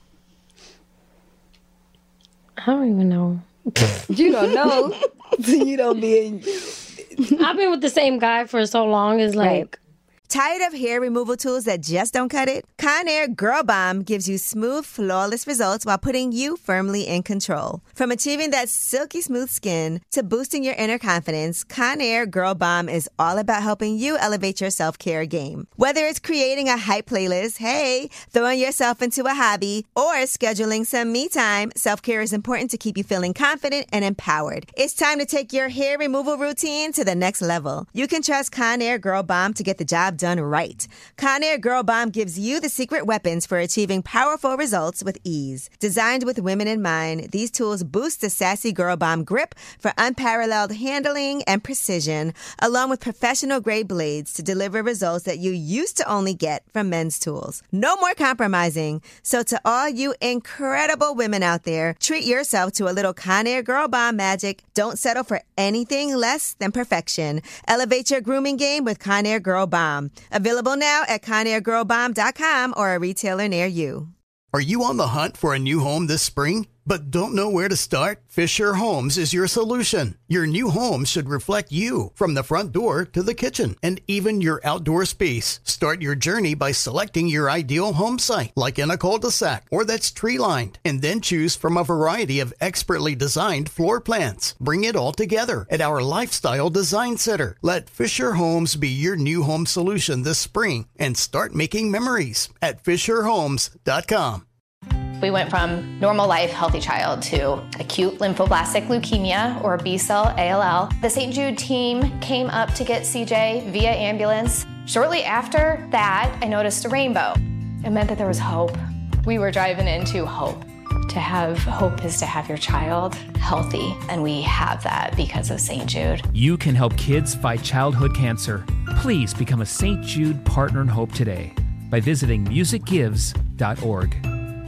don't even know. You don't know. You don't be in. I've been with the same guy for so long. It's like, Tired of hair removal tools that just don't cut it? Conair Girl Bomb gives you smooth, flawless results while putting you firmly in control. From achieving that silky smooth skin to boosting your inner confidence, Conair Girl Bomb is all about helping you elevate your self-care game. Whether it's creating a hype playlist, hey, throwing yourself into a hobby, or scheduling some me time, self-care is important to keep you feeling confident and empowered. It's time to take your hair removal routine to the next level. You can trust Conair Girl Bomb to get the job done right. Conair Girl Bomb gives you the secret weapons for achieving powerful results with ease. Designed with women in mind, these tools boost the sassy Girl Bomb grip for unparalleled handling and precision, along with professional-grade blades to deliver results that you used to only get from men's tools. No more compromising. So to all you incredible women out there, treat yourself to a little Conair Girl Bomb magic. Don't settle for anything less than perfection. Elevate your grooming game with Conair Girl Bomb. Available now at ConairGirlBomb.com or a retailer near you. Are you on the hunt for a new home this spring, but don't know where to start? Fisher Homes is your solution. Your new home should reflect you, from the front door to the kitchen and even your outdoor space. Start your journey by selecting your ideal home site, like in a cul-de-sac or that's tree-lined, and then choose from a variety of expertly designed floor plans. Bring it all together at our Lifestyle Design Center. Let Fisher Homes be your new home solution this spring and start making memories at FisherHomes.com. We went from normal life, healthy child to acute lymphoblastic leukemia, or B-cell ALL. The St. Jude team came up to get CJ via ambulance. Shortly after that, I noticed a rainbow. It meant that there was hope. We were driving into hope. To have hope is to have your child healthy, and we have that because of St. Jude. You can help kids fight childhood cancer. Please become a St. Jude Partner in Hope today by visiting musicgives.org.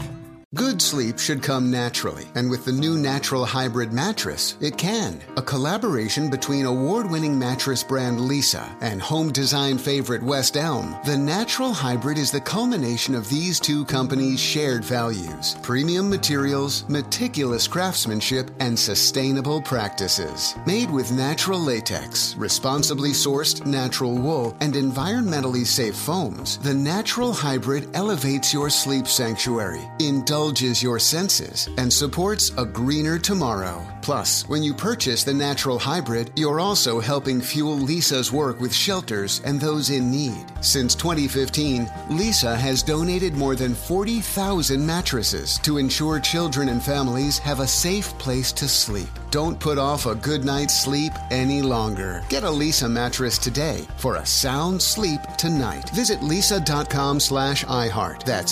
Good sleep should come naturally, and with the new Natural Hybrid mattress, it can. A collaboration between award-winning mattress brand Leesa and home design favorite West Elm, the Natural Hybrid is the culmination of these two companies' shared values: premium materials, meticulous craftsmanship, and sustainable practices. Made with natural latex, responsibly sourced natural wool, and environmentally safe foams, the Natural Hybrid elevates your sleep sanctuary, indulges your senses, and supports a greener tomorrow. Plus, when you purchase the Natural Hybrid, you're also helping fuel Leesa's work with shelters and those in need. Since 2015, Leesa has donated more than 40,000 mattresses to ensure children and families have a safe place to sleep. Don't put off a good night's sleep any longer. Get a Leesa mattress today for a sound sleep tonight. Visit leesa.com/iHeart. That's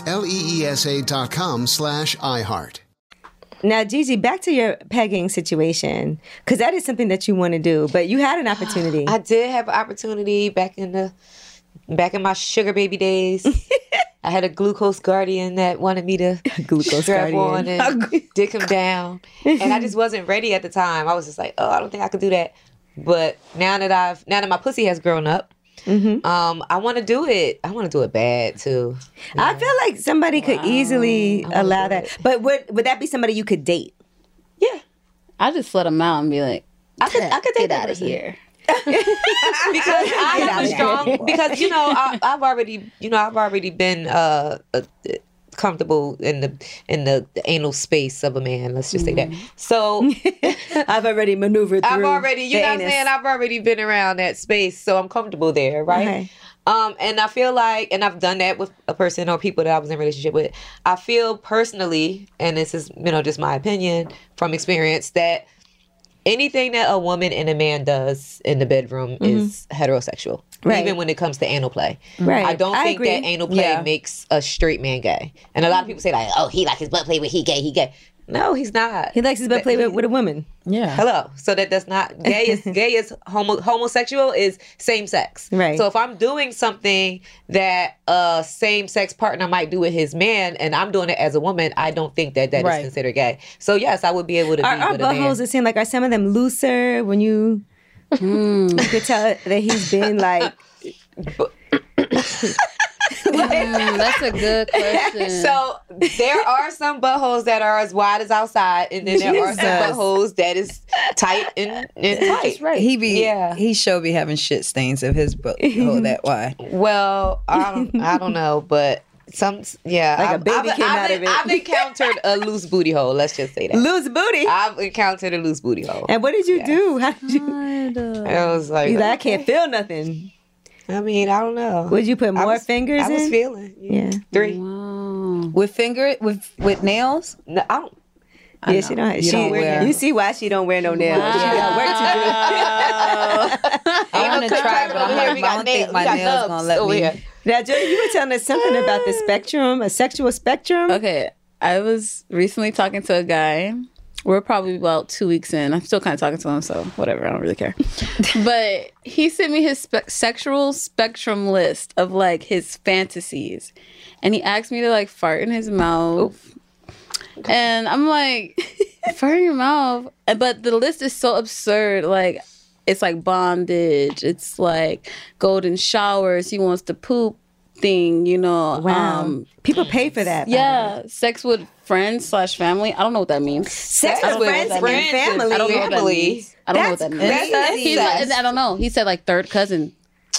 LEESA.com/iHeart. Now, Gigi, back to your pegging situation, because that is something that you want to do, but you had an opportunity. I did have an opportunity back in my sugar baby days. I had a glucose guardian that wanted me to strap on and dick him down. And I just wasn't ready at the time. I was just like, oh, I don't think I could do that. But now that my pussy has grown up, I want to do it. I want to do it bad too. Yeah. I feel like somebody could easily allow that. But would that be somebody you could date? Yeah. I just let him out and be like, I could get out of here. Because I have a strong, because I've already been comfortable in the anal space of a man. Let's just say that. So I've already maneuvered through. I've already been around that space, so I'm comfortable there, right? Okay. And I feel like, and I've done that with a person or people that I was in a relationship with. I feel personally, and this is just my opinion from experience, that anything that a woman and a man does in the bedroom is heterosexual, even when it comes to anal play. Right. I don't think that anal play makes a straight man gay. And a lot of people say like, oh, he like his butt play with he gay. No, he's not. He likes his butt play with a woman. Yeah. Hello. So that's not gay. Is homosexual is same sex. Right. So if I'm doing something that a same sex partner might do with his man, and I'm doing it as a woman, I don't think that is considered gay. So yes, I would be able to be with a man. Our buttholes, it seem like, are some of them looser when you could tell that he's been like. That's a good question. So there are some buttholes that are as wide as outside, and then there are some buttholes that is tight and tight. That's right. He should be having shit stains if his butthole that wide. Well, I don't know, but like a baby came out of it. I've encountered a loose booty hole. Let's just say that. Loose booty. I've encountered a loose booty hole. And what did you do? How did you? I was like, I can't feel nothing. I mean, I don't know. Would you put more fingers in? I was feeling. Yeah. 3. Wow. With nails? No, I don't. Yeah, she don't. You see why she don't wear no nails? Wow. She got work to do. I want to try, but I don't think my nails gonna let me. Now, Jody, you were telling us something about the spectrum, a sexual spectrum. Okay, I was recently talking to a guy. We're probably about 2 weeks in. I'm still kind of talking to him, so whatever. I don't really care. But he sent me his sexual spectrum list of like his fantasies, and he asked me to like fart in his mouth. And I'm like, fart in your mouth? But the list is so absurd. Like, it's like bondage. It's like golden showers. He wants to poop thing, Wow. People pay for that. Yeah. Sex with friends / family. I don't know what that means. Sex with friends and family. I don't know what that means. I don't know what that means. He's like, I don't know. He said like third cousin.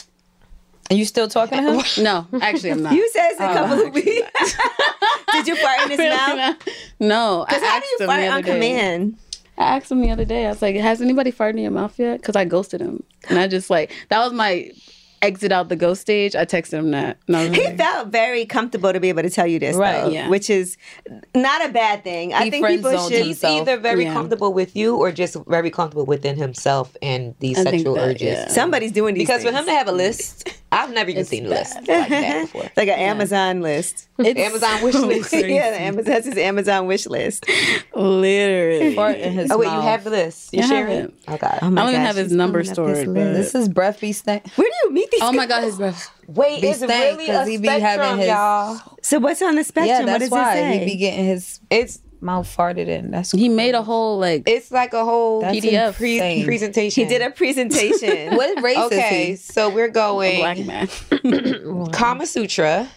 Are you still talking to him? No, actually I'm not. You said it's a couple of weeks. Did you fart in his mouth? No. Because how do you fart on command? I asked him the other day. I was like, has anybody farted in your mouth yet? Because I ghosted him. And I just that was my exit out the ghost stage. I texted him that. He felt very comfortable to be able to tell you this, though, which is not a bad thing. I think people should. He's either very comfortable with you or just very comfortable within himself and these sexual urges. Yeah. Somebody's doing these things. For him to have a list, I've never even seen a list like that before. Like an Amazon list. Amazon wish list. That's his Amazon wish list. Literally. You have the list. You share it? Okay. I don't even have his number stored. This is breath be stank. Where do you meet these Oh guys? my God, his breath. Wait, it's really a spectrum, y'all. So what's on the spectrum? Yeah, that's what does why it say? he be getting his mouth farted in. That's he made a whole it's like a whole PDF presentation. He did a presentation. What race is he? So we're going a black man. Kama Sutra,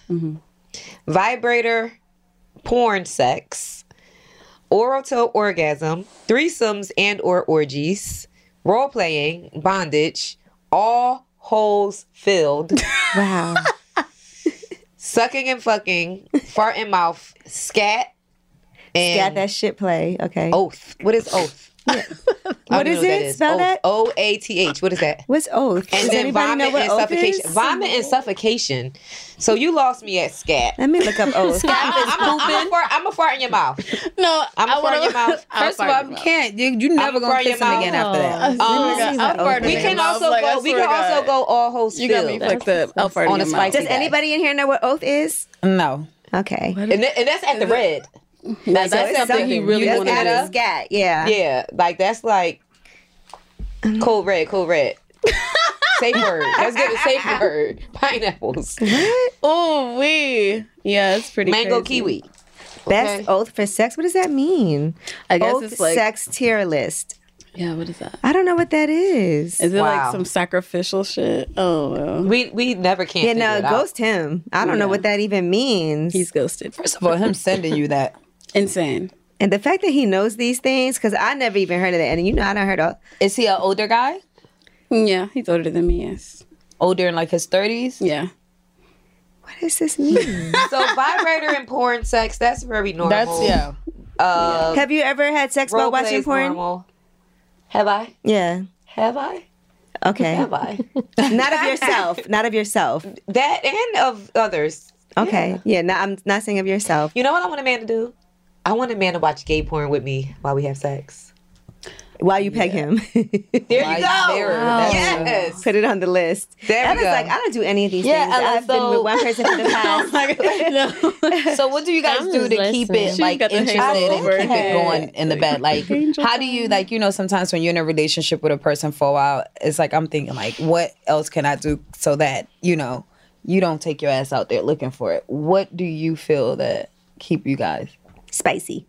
vibrator, porn sex, oral to orgasm, threesomes and or orgies, role playing, bondage, all holes filled. Wow. Sucking and fucking, fart in mouth, scat, and scat that shit play. Okay. Oath. What is oath? What is it? Spell that. OATH. What is that? What's oath? And Does then anybody vomit know what and oath suffocation. is? Vomit and suffocation. So you lost me at scat. Let me look up oath. I'm a fart in your mouth. No, I'm a fart in your mouth. First of all, you can't. You never gonna kiss him again after that. We can also go all holes filled. You got me fucked up. I'll fart in your mouth. Does anybody in here know what oath is? No. Okay. And that's at the red. That's something he really wanted to do. Scat, yeah. Yeah, like that's like cold red. Safe word. Let's get a safe word. Pineapples. Oh, yeah, it's pretty Mango crazy. kiwi. Best oath for sex. What does that mean? I guess oath it's like sex tier list. Yeah, what is that? I don't know what that is. Is it like some sacrificial shit? Oh, well. We never can. Yeah, no, ghost him. I don't know what that even means. He's ghosted. First of all, him sending you that. Insane. And the fact that he knows these things, because I never even heard of that. And you know, I done heard of. Is he an older guy? Yeah, he's older than me, yes. Older in like his 30s? Yeah. What does this mean? So vibrator and porn sex, that's very normal. That's, Have you ever had sex while role play watching is porn? normal. Have I? Yeah. Have I? Okay. Have I? Not of yourself. Not of yourself. That and of others. Okay. Yeah. No, I'm not saying of yourself. You know what I want a man to do? I want a man to watch gay porn with me while we have sex. While you peg him. There you go. Yes. Put it on the list. There we go. Like, I don't do any of these Yeah, things. Ella, I've been with one person for the past. So what do you guys I'm do just to keep it listening. like She got the interested hangover. and keep it going in the bed? Like, how do you like? You know, sometimes when you're in a relationship with a person for a while, it's like I'm thinking like, what else can I do so that you know you don't take your ass out there looking for it? What do you feel that keep you guys Spicy.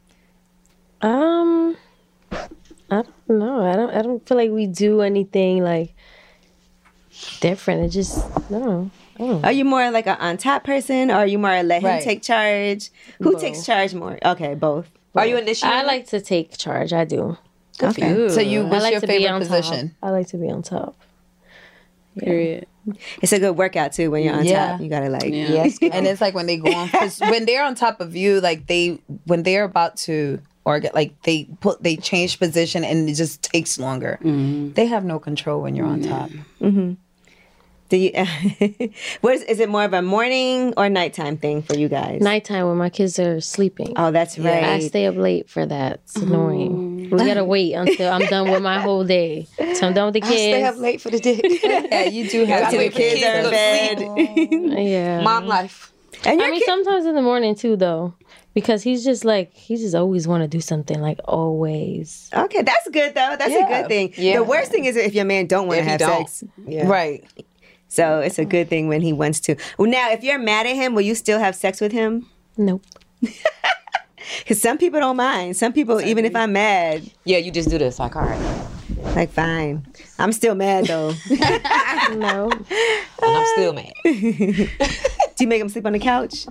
I don't know. I don't feel like we do anything like different. It just no. Are you more like an on top person, or are you more let him Right. take charge? Who takes charge more? Okay, both. Are you initiating? I like to take charge. I do. Okay. So you, I what's like your to be favorite on position? top. I like to be on top. Period. It's a good workout too when you're on Yeah. top. You gotta like Yes. And it's like when they go on, 'cause when they're on top of you, like when they're about to like they change position and it just takes longer. They have no control when you're on top. Do you? Is it more of a morning or nighttime thing for you guys? Nighttime when my kids are sleeping. Oh, that's right. I stay up late for that. It's annoying. We gotta wait until I'm done with my whole day. So I'm done with the I kids. stay up late for the dick. Yeah, you do have Till to. the kids are in bed. Yeah. Mom life. And I mean, sometimes in the morning too, though, because he's just always want to do something, like always. Okay, that's good though. That's a good thing. Yeah. The worst thing is if your man don't want to If he have don't. sex. Yeah. Right. So it's a good thing when he wants to. Well, now if you're mad at him, will you still have sex with him? Nope. Because some people don't mind. Some people, even if I'm mad, Yeah, you just do this. Like, all right. like fine. I'm still mad though. No. And I'm still mad. Do you make him sleep on the couch?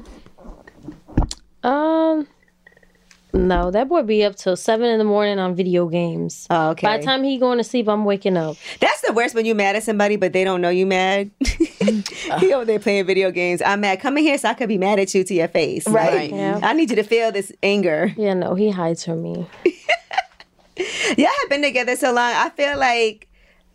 No, that boy be up till 7 a.m. on video games. Oh, okay. By the time he going to sleep, I'm waking up. That's the worst when you mad at somebody, but they don't know you mad. He over there playing video games. I'm mad. Come in here so I could be mad at you to your face. Right. Like, Yeah. I need you to feel this anger. Yeah, no, he hides from me. Y'all have been together so long. I feel like,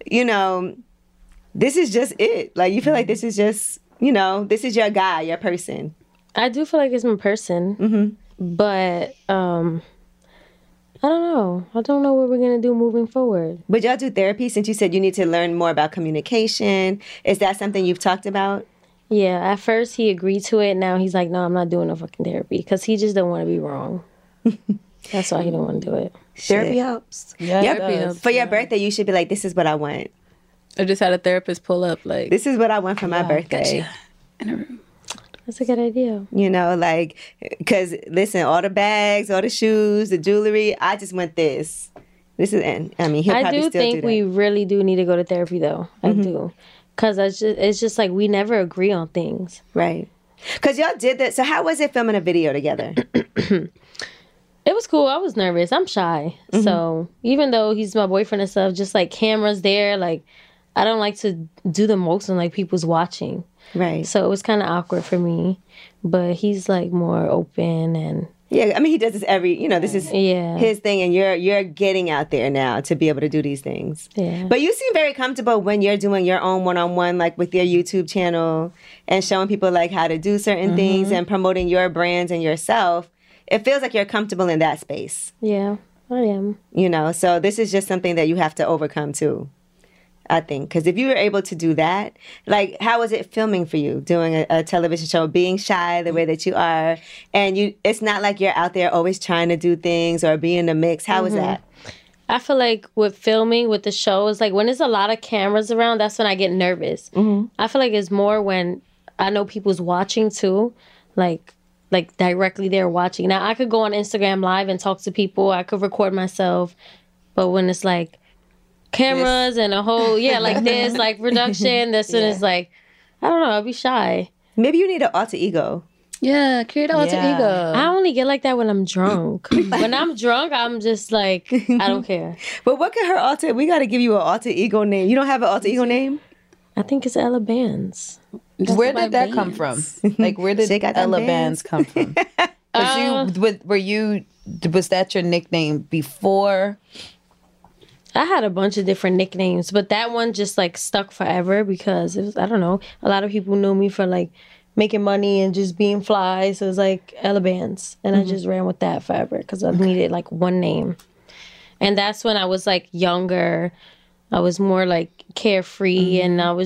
this is just it. Like, you feel like this is just, this is your guy, your person. I do feel like it's my person, but I don't know. I don't know what we're gonna do moving forward. But y'all do therapy since you said you need to learn more about communication. Is that something you've talked about? Yeah, at first he agreed to it. Now he's like, no, I'm not doing no fucking therapy because he just don't want to be wrong. That's why he don't want to do it. Therapy helps. Yeah. Yep. it does. For your birthday, you should be like, this is what I want. I just had a therapist pull up like This is what I want for my birthday. in a room. That's a good idea. Because listen, all the bags, all the shoes, the jewelry, I just want this. This is, and I mean, he'll I probably do still think do that. we really do need to go to therapy, though. I do. Because it's just like we never agree on things. Right. Because y'all did that. So how was it filming a video together? It was cool. I was nervous. I'm shy. So even though he's my boyfriend and stuff, just like cameras there, like I don't like to do the most when like people's watching. Right. So it was kind of awkward for me. But he's like more open and Yeah, I mean, he does this this is Yeah. his thing, and you're getting out there now to be able to do these things. Yeah. But you seem very comfortable when you're doing your own one-on-one, like with your YouTube channel and showing people like how to do certain things and promoting your brands and yourself. It feels like you're comfortable in that space, yeah, I am. So this is just something that you have to overcome too, I think. Because if you were able to do that, like, how was it filming for you, doing a television show, being shy the way that you are, and it's not like you're out there always trying to do things or be in the mix. How was that? I feel like with filming, with the shows, like when there's a lot of cameras around, that's when I get nervous. I feel like it's more when I know people's watching too, like directly they're watching. Now I could go on Instagram Live and talk to people. I could record myself, but when it's like cameras and a whole like this, like production, this one is like, I don't know, I'll be shy. Maybe you need an alter ego. Yeah, create an alter ego. I only get like that when I'm drunk. When I'm drunk, I'm just like, I don't care. But what could her alter? We got to give you an alter ego name. You don't have an alter ego name? I think it's Ella Bands. Where did that come from? Like, where did Ella Bands come from? Was that your nickname before? I had a bunch of different nicknames, but that one just like stuck forever because it was, I don't know, a lot of people knew me for like making money and just being fly. So it was like Ella Bands. And I just ran with that forever because I needed like one name. And that's when I was like younger. I was more like carefree and I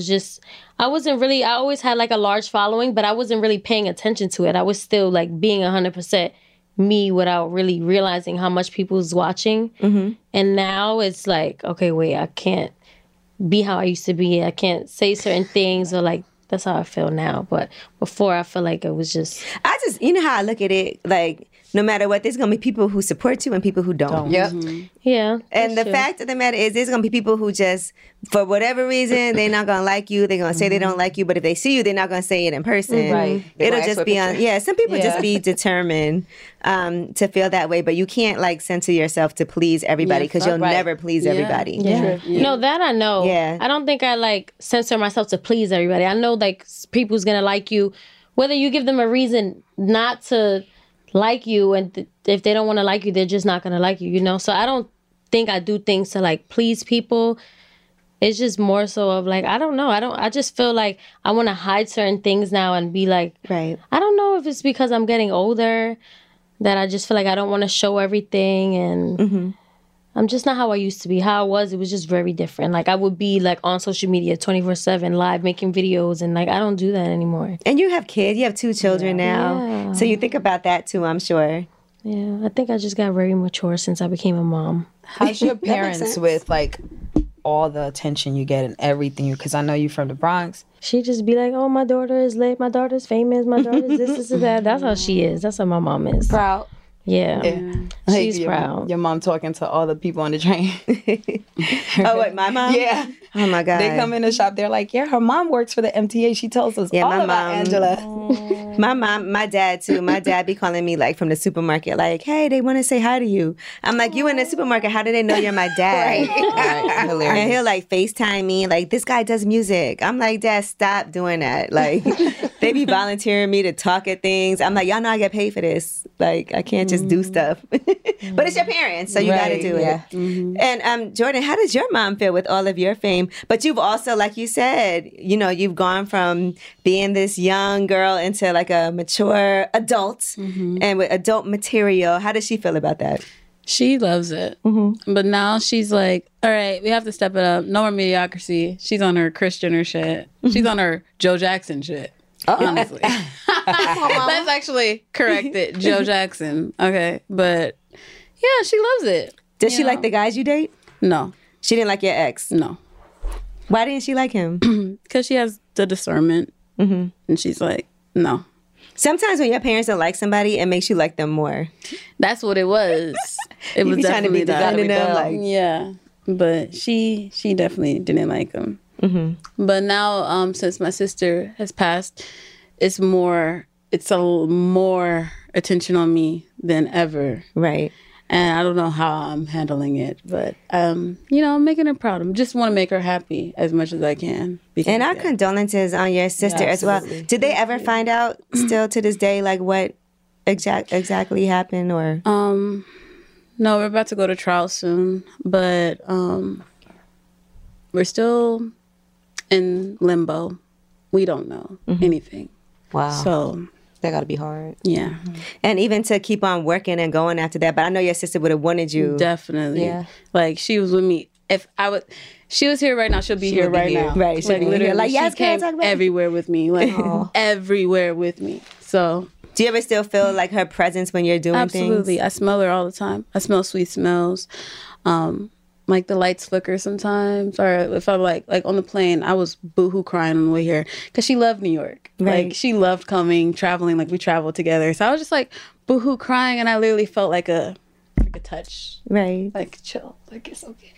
always had like a large following, but I wasn't really paying attention to it. I was still like being 100% me without really realizing how much people was watching. And now it's like, okay, wait, I can't be how I used to be. I can't say certain things or like, that's how I feel now. But before, I feel like it was just... you know how I look at it, like, no matter what, there's going to be people who support you and people who don't. Yep. Yeah. And the fact of the matter is, there's going to be people who just, for whatever reason, they're not going to like you. They're going to say they don't like you. But if they see you, they're not going to say it in person. Right. It'll just be on... Yeah, some people just be determined to feel that way. But you can't, like, censor yourself to please everybody because you'll never please everybody. Yeah. No, that I know. Yeah. I don't think I, like, censor myself to please everybody. I know, like, people's going to like you. Whether you give them a reason not to like you, and if they don't want to like you, they're just not going to like you, you know? So I don't think I do things to like please people. It's just more so of like, I don't know. I just feel like I want to hide certain things now and be like, right. I don't know if it's because I'm getting older that I just feel like I don't want to show everything, and I'm just not how I used to be. How I was, it was just very different. Like I would be like on social media 24/7 live making videos, and like I don't do that anymore. And you have kids. You have 2 children now. So you think about that too, I'm sure. Yeah, I think I just got very mature since I became a mom. How's your parents with like all the attention you get and everything? Because I know you from the Bronx. She just be like, oh, my daughter is lit, my daughter's famous, my daughter's this, that. That's how she is. That's how my mom is. Proud. Yeah. She's like proud. Your mom talking to all the people on the train. Oh, what, my mom? Yeah. Oh, my God. They come in the shop, they're like, yeah, her mom works for the MTA. She tells us all about Angela. My mom, my dad, too. My dad be calling me, like, from the supermarket, like, hey, they want to say hi to you. I'm like, you in the supermarket, how do they know you're my dad? Right. Hilarious. And he'll, like, FaceTime me, like, this guy does music. I'm like, Dad, stop doing that. Like, they be volunteering me to talk at things. I'm like, y'all know I get paid for this. Like, I can't just do stuff. But it's your parents, so you got to do it. And Jordan, how does your mom feel with all of your fame? But you've also, like you said, you know, you've gone from being this young girl into like a mature adult and with adult material. How does she feel about that? She loves it. But now she's like, all right, we have to step it up. No more mediocrity. She's on her Kris Jenner shit. She's on her Joe Jackson shit. Honestly. Let's actually correct it. Joe Jackson. Okay. But yeah, she loves it. Does she like the guys you date? No. She didn't like your ex? No. Why didn't she like him? Because she has the discernment. And she's like, no. Sometimes when your parents don't like somebody, it makes you like them more. That's what it was. It was definitely that. Like, yeah. But she definitely didn't like him. But now, since my sister has passed, it's a more attention on me than ever. Right. And I don't know how I'm handling it, but, I'm making her proud. I just want to make her happy as much as I can. And our condolences on your sister as well. Did they ever find out still to this day, like what exactly happened or? No, we're about to go to trial soon, but we're still in limbo. We don't know anything. Wow. So that got to be hard. Yeah. And even to keep on working and going after that. But I know your sister would have wanted you. Definitely. Yeah. Like she was with me. She was here right now. She'll be here right now. Right. Like literally, like, yes, she came everywhere with me. Like everywhere with me. So. Do you ever still feel like her presence when you're doing things? Absolutely. I smell her all the time. I smell sweet smells. Like the lights flicker sometimes, or if I'm like on the plane, I was boohoo crying on the way here because she loved New York. Right. Like she loved traveling. Like we traveled together, so I was just like boohoo crying, and I literally felt like a touch. Right. Like chill. Like it's okay.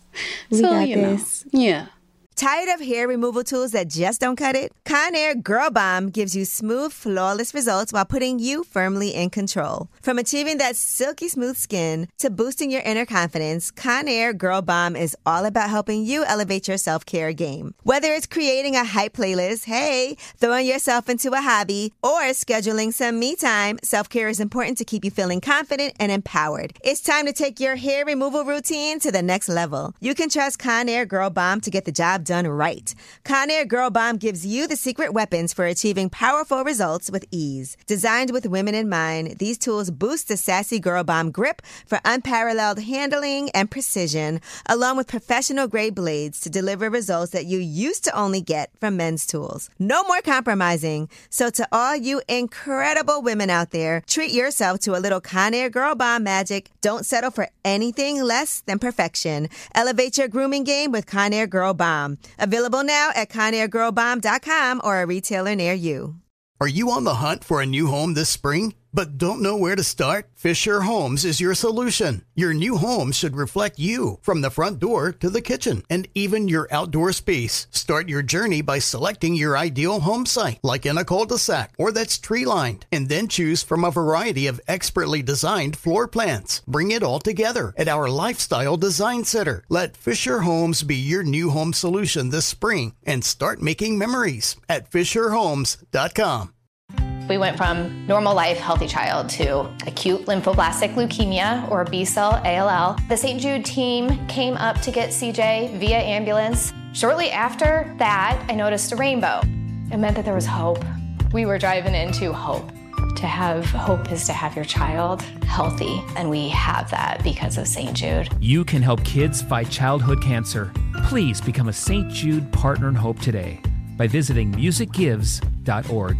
We So got you know, this. yeah. Tired of hair removal tools that just don't cut it? Conair Girl Bomb gives you smooth, flawless results while putting you firmly in control. From achieving that silky smooth skin to boosting your inner confidence, Conair Girl Bomb is all about helping you elevate your self-care game. Whether it's creating a hype playlist, hey, throwing yourself into a hobby, or scheduling some me time, self-care is important to keep you feeling confident and empowered. It's time to take your hair removal routine to the next level. You can trust Conair Girl Bomb to get the job done right. Conair Girl Bomb gives you the secret weapons for achieving powerful results with ease. Designed with women in mind, these tools boost the sassy Girl Bomb grip for unparalleled handling and precision, along with professional-grade blades to deliver results that you used to only get from men's tools. No more compromising. So to all you incredible women out there, treat yourself to a little Conair Girl Bomb magic. Don't settle for anything less than perfection. Elevate your grooming game with Conair Girl Bomb. Available now at ConairGirlBomb.com or a retailer near you. Are you on the hunt for a new home this spring, but don't know where to start? Fisher Homes is your solution. Your new home should reflect you, from the front door to the kitchen and even your outdoor space. Start your journey by selecting your ideal home site, like in a cul-de-sac or that's tree-lined, and then choose from a variety of expertly designed floor plans. Bring it all together at our Lifestyle Design Center. Let Fisher Homes be your new home solution this spring and start making memories at FisherHomes.com. We went from normal life, healthy child to acute lymphoblastic leukemia, or B-cell ALL. The St. Jude team came up to get CJ via ambulance. Shortly after that, I noticed a rainbow. It meant that there was hope. We were driving into hope. To have hope is to have your child healthy, and we have that because of St. Jude. You can help kids fight childhood cancer. Please become a St. Jude Partner in Hope today by visiting musicgives.org.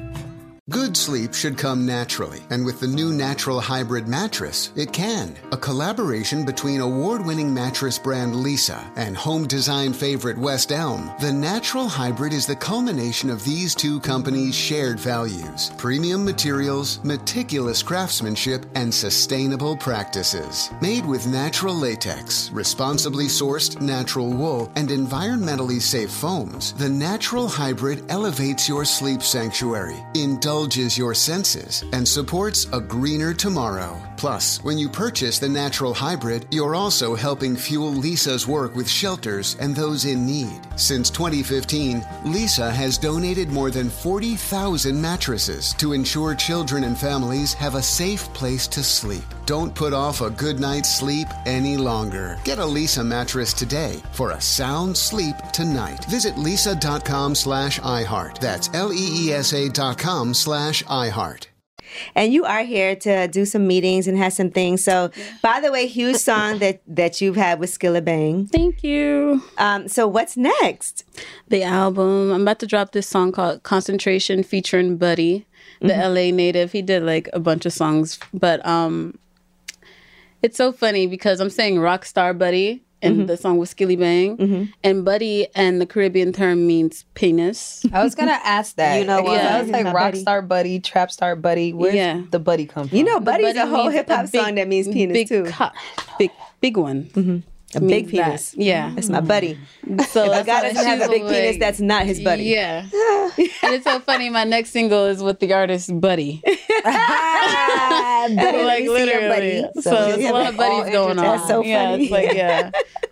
Good sleep should come naturally, and with the new Natural Hybrid mattress, it can. A collaboration between award-winning mattress brand Leesa and home design favorite West Elm, the Natural Hybrid is the culmination of these two companies' shared values: premium materials, meticulous craftsmanship, and sustainable practices. Made with natural latex, responsibly sourced natural wool, and environmentally safe foams, the Natural Hybrid elevates your sleep sanctuary, indulges your senses, and supports a greener tomorrow. Plus, when you purchase the Natural Hybrid, you're also helping fuel Leesa's work with shelters and those in need. Since 2015, Leesa has donated more than 40,000 mattresses to ensure children and families have a safe place to sleep. Don't put off a good night's sleep any longer. Get a Leesa mattress today for a sound sleep tonight. Visit leesa.com/iHeart. That's LEESA.com/iHeart. And you are here to do some meetings and have some things. So, by the way, huge song that you've had with Skilla Bang. Thank you. So what's next? The album. I'm about to drop this song called Concentration featuring Buddy, the LA native. He did like a bunch of songs, but it's so funny because I'm saying Rockstar Buddy in the song with Skilly Bang, and Buddy and the Caribbean term means penis. I was gonna ask that. You know what? I was like My rock buddy. star buddy, trap star buddy. Where's the buddy come from? You know, Buddy's Buddy a whole means hip hop a big- song that means penis big too. Big one. A big penis. Yeah. That's my buddy. So If a that's guy why doesn't have a she's big penis, like- that's not his buddy. Yeah. And it's so funny. My next single is with the artist Buddy. Buddy, let Like me see your literally. buddy. So there's a lot of buddies going on. That's so Yeah, funny. it's like, yeah.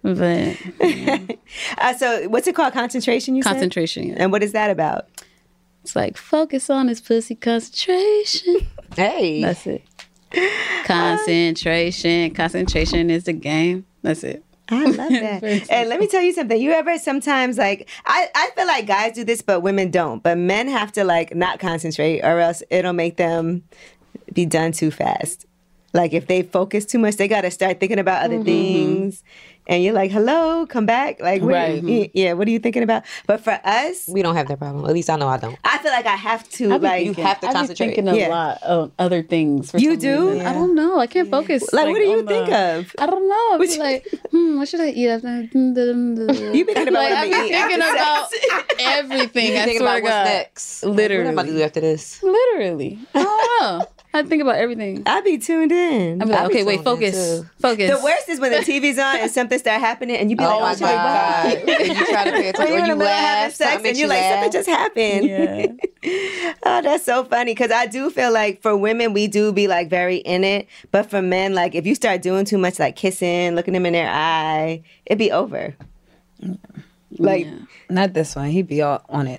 But So what's it called? Concentration, you said? concentration. Yeah. And what is that about? It's like focus on this pussy concentration. Hey. That's it. Concentration. Concentration is the game. That's it. I love that. And let me tell you something. You ever sometimes like, I feel like guys do this, but women don't. But men have to like not concentrate or else it'll make them be done too fast. Like if they focus too much, they got to start thinking about other things. And you're like, hello, come back. Like, what are you thinking about? But for us, we don't have that problem. At least I know I don't. I feel like I have to. You have to concentrate. Thinking a lot of other things. For you some do? reason. I don't know. I can't focus. Like what do you think of? I don't know. I'd be like, what should I eat after? You be thinking about like, what I'm thinking about everything. I thinking swear about to God. what's next. Literally. What am I gonna do after this? Literally. I don't know. I think about everything. I be tuned in. I'm like, okay, wait, focus. Focus. The worst is when the TV's on and something start happening and you be like, my God. And you try to pay attention. Or you laugh. Sex and you're like, something just happened. Yeah. Oh, that's so funny. Because I do feel like for women, we do be like very in it. But for men, like if you start doing too much, like kissing, looking them in their eye, it'd be over. Like, not this one. He'd be all on it.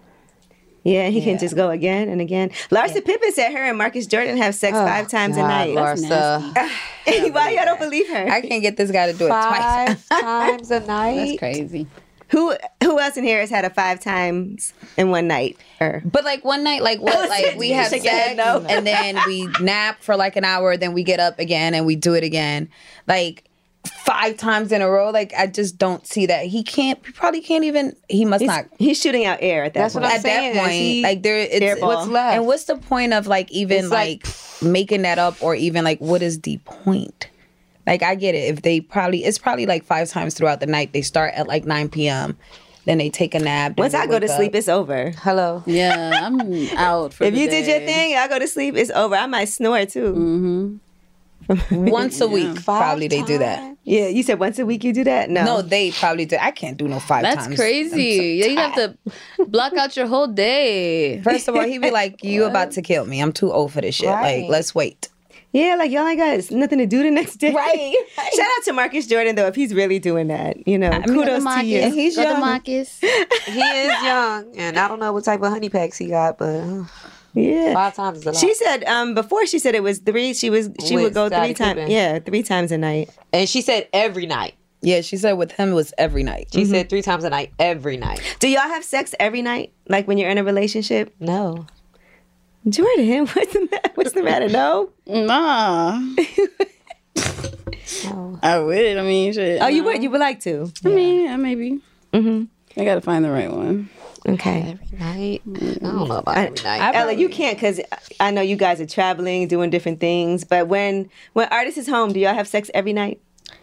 Yeah, he can just go again and again. Larsa Pippen said her and Marcus Jordan have sex 5 times a night. Larsa. Why y'all don't believe her? I can't get this guy to do it twice. 5 times a night? That's crazy. Who else in here has had a 5 times in one night? But like one night, like what? Like we have sex and then we nap for like an hour, then we get up again and we do it again. Like 5 times in a row. Like I just don't see that. He probably can't even. He must not. He's shooting out air at that That's point. what I'm At saying. that point, Like it's what's left? And what's the point of like even It's like making that up, or even like what is the point? Like I get it. If they it's probably like 5 times throughout the night. They start at like 9 p.m. Then they take a nap. Once I go to sleep, it's over. Hello. Yeah, I'm out for If the you day. did your thing, I go to sleep, it's over. I might snore too. Once a week, probably they do that. Yeah, you said once a week you do that? No, they probably do. I can't do no 5 times. That's crazy. Yeah, you have to block out your whole day. First of all, he be like, "You about to kill me? I'm too old for this shit. Right. Like, let's wait." Yeah, like y'all ain't got nothing to do the next day. Right. Shout out to Marcus Jordan though, if he's really doing that. You know, kudos to you. And he's young. Marcus. He is young, and I don't know what type of honey packs he got, but Yeah, 5 times is a lot. she said before she said it was 3. She would go 3 times. Yeah, 3 times a night. And she said every night. Yeah, she said with him it was every night. She said 3 times a night, every night. Do y'all have sex every night? Like when you're in a relationship? No. Jordan, what's the matter? No? Nah. I would. I mean, shit. Oh, you would? You would like to? I mean, yeah, maybe. Mm-hmm. I gotta find the right one. Okay. Every night? I don't know about every night. Ella, you can't because I know you guys are traveling, doing different things. But when Artist is home, do y'all have sex every night?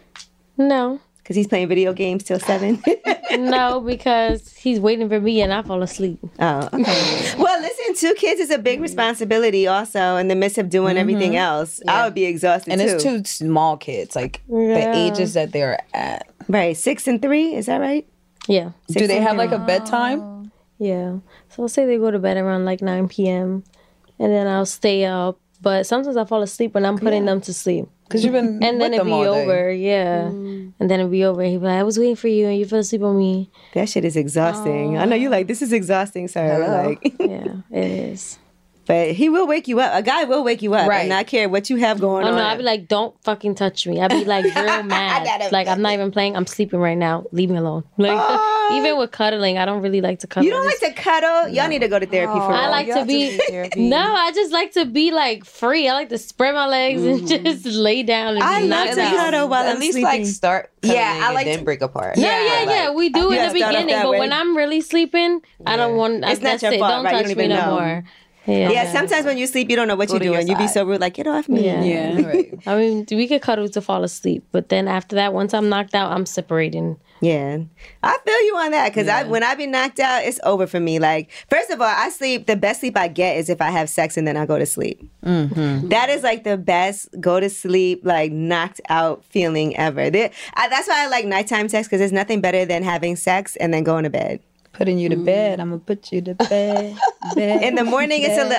No. Because he's playing video games till 7? No, because he's waiting for me and I fall asleep. Oh, okay. Well, listen, 2 kids is a big responsibility also in the midst of doing everything else. Yeah. I would be exhausted and too. it's 2 small kids, like the ages that they're at. Right, 6 and 3, is that right? Yeah. Do they have like a bedtime? Yeah. So I'll say they go to bed around like 9 p.m. and then I'll stay up. But sometimes I fall asleep when I'm putting them to sleep. Because you've been and then it'd be over, yeah. And then it'd be over. He'd be like, I was waiting for you and you fell asleep on me. That shit is exhausting. I know you like, this is exhausting, sir. Like, yeah, it is. But he will wake you up. A guy will wake you up. Right. And not care what you have going on. Oh, no, I'd be like, don't fucking touch me. I'd be like real mad. Like, I'm not even playing. I'm sleeping right now. Leave me alone. Like, even with cuddling, I don't really like to cuddle. You don't like to cuddle? Y'all need to go to therapy for real. I like to be... No, I just like to be, like, free. I like to spread my legs and just lay down and I be love knocked to out. cuddle while I'm At least sleeping. like start cuddling I like and then break apart. Yeah. We do in Yeah, the start off beginning, that but way. when I'm really sleeping, I don't want... It's not that's your it. fault, Don't right? You touch don't me even no know. more. Yeah, sometimes when you sleep, you don't know what you're to your doing. You be side. so rude, like, get off me. Yeah. Right. I mean, we could cuddle to fall asleep, but then after that, once I'm knocked out, I'm separating. Yeah. I feel you on that because when I be knocked out, it's over for me. Like, first of all, the best sleep I get is if I have sex and then I go to sleep. Mm-hmm. That is like the best go to sleep, like knocked out feeling ever. That's why I like nighttime sex because there's nothing better than having sex and then going to bed. Putting you to bed. I'm gonna put you to bed. In the morning,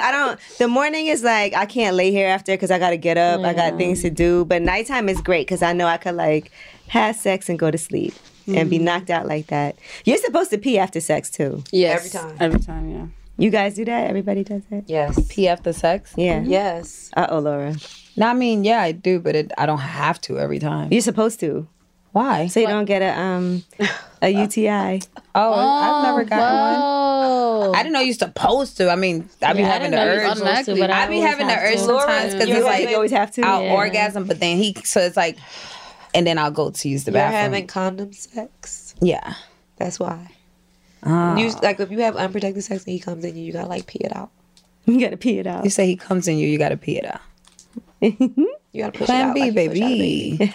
the morning is like, I can't lay here after because I got to get up. I got things to do. But nighttime is great because I know I could like have sex and go to sleep and be knocked out like that. You're supposed to pee after sex too. Yes. Every time. Every time, yeah. You guys do that? Everybody does that? Yes. Pee after sex? Yeah. Yes. Uh-oh, Laura. No, I mean, yeah, I do, but I don't have to every time. You're supposed to. Why? So you don't get a UTI. Oh, I've never gotten one. Oh. I didn't know you're supposed to. I mean, I be having the urge. I be having the urge sometimes because it's like you always have to. I'll orgasm, but then so it's like, and then I'll go to use the bathroom. You're having condom sex. Yeah, that's why. Like if you have unprotected sex and he comes in you gotta like pee it out. You gotta pee it out. You say he comes in you gotta pee it out. You gotta push Plan it out. B, like baby.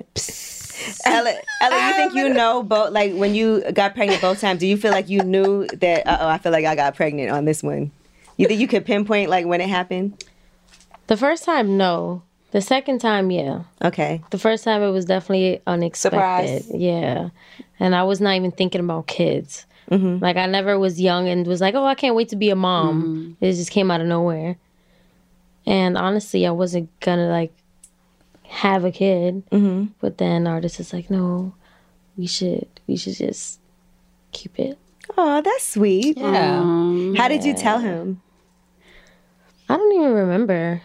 Ella, you think you know both? Like when you got pregnant both times, do you feel like you knew that? I feel like I got pregnant on this one. You think you could pinpoint like when it happened? The first time, no. The second time, yeah. Okay. The first time, it was definitely unexpected. Surprise. Yeah, and I was not even thinking about kids. Mm-hmm. Like I never was young and was like, oh, I can't wait to be a mom. It just came out of nowhere. And honestly, I wasn't gonna like have a kid. Mm-hmm. But then artist is like, no, we should just keep it. Oh, that's sweet. Yeah. How did you tell him? I don't even remember.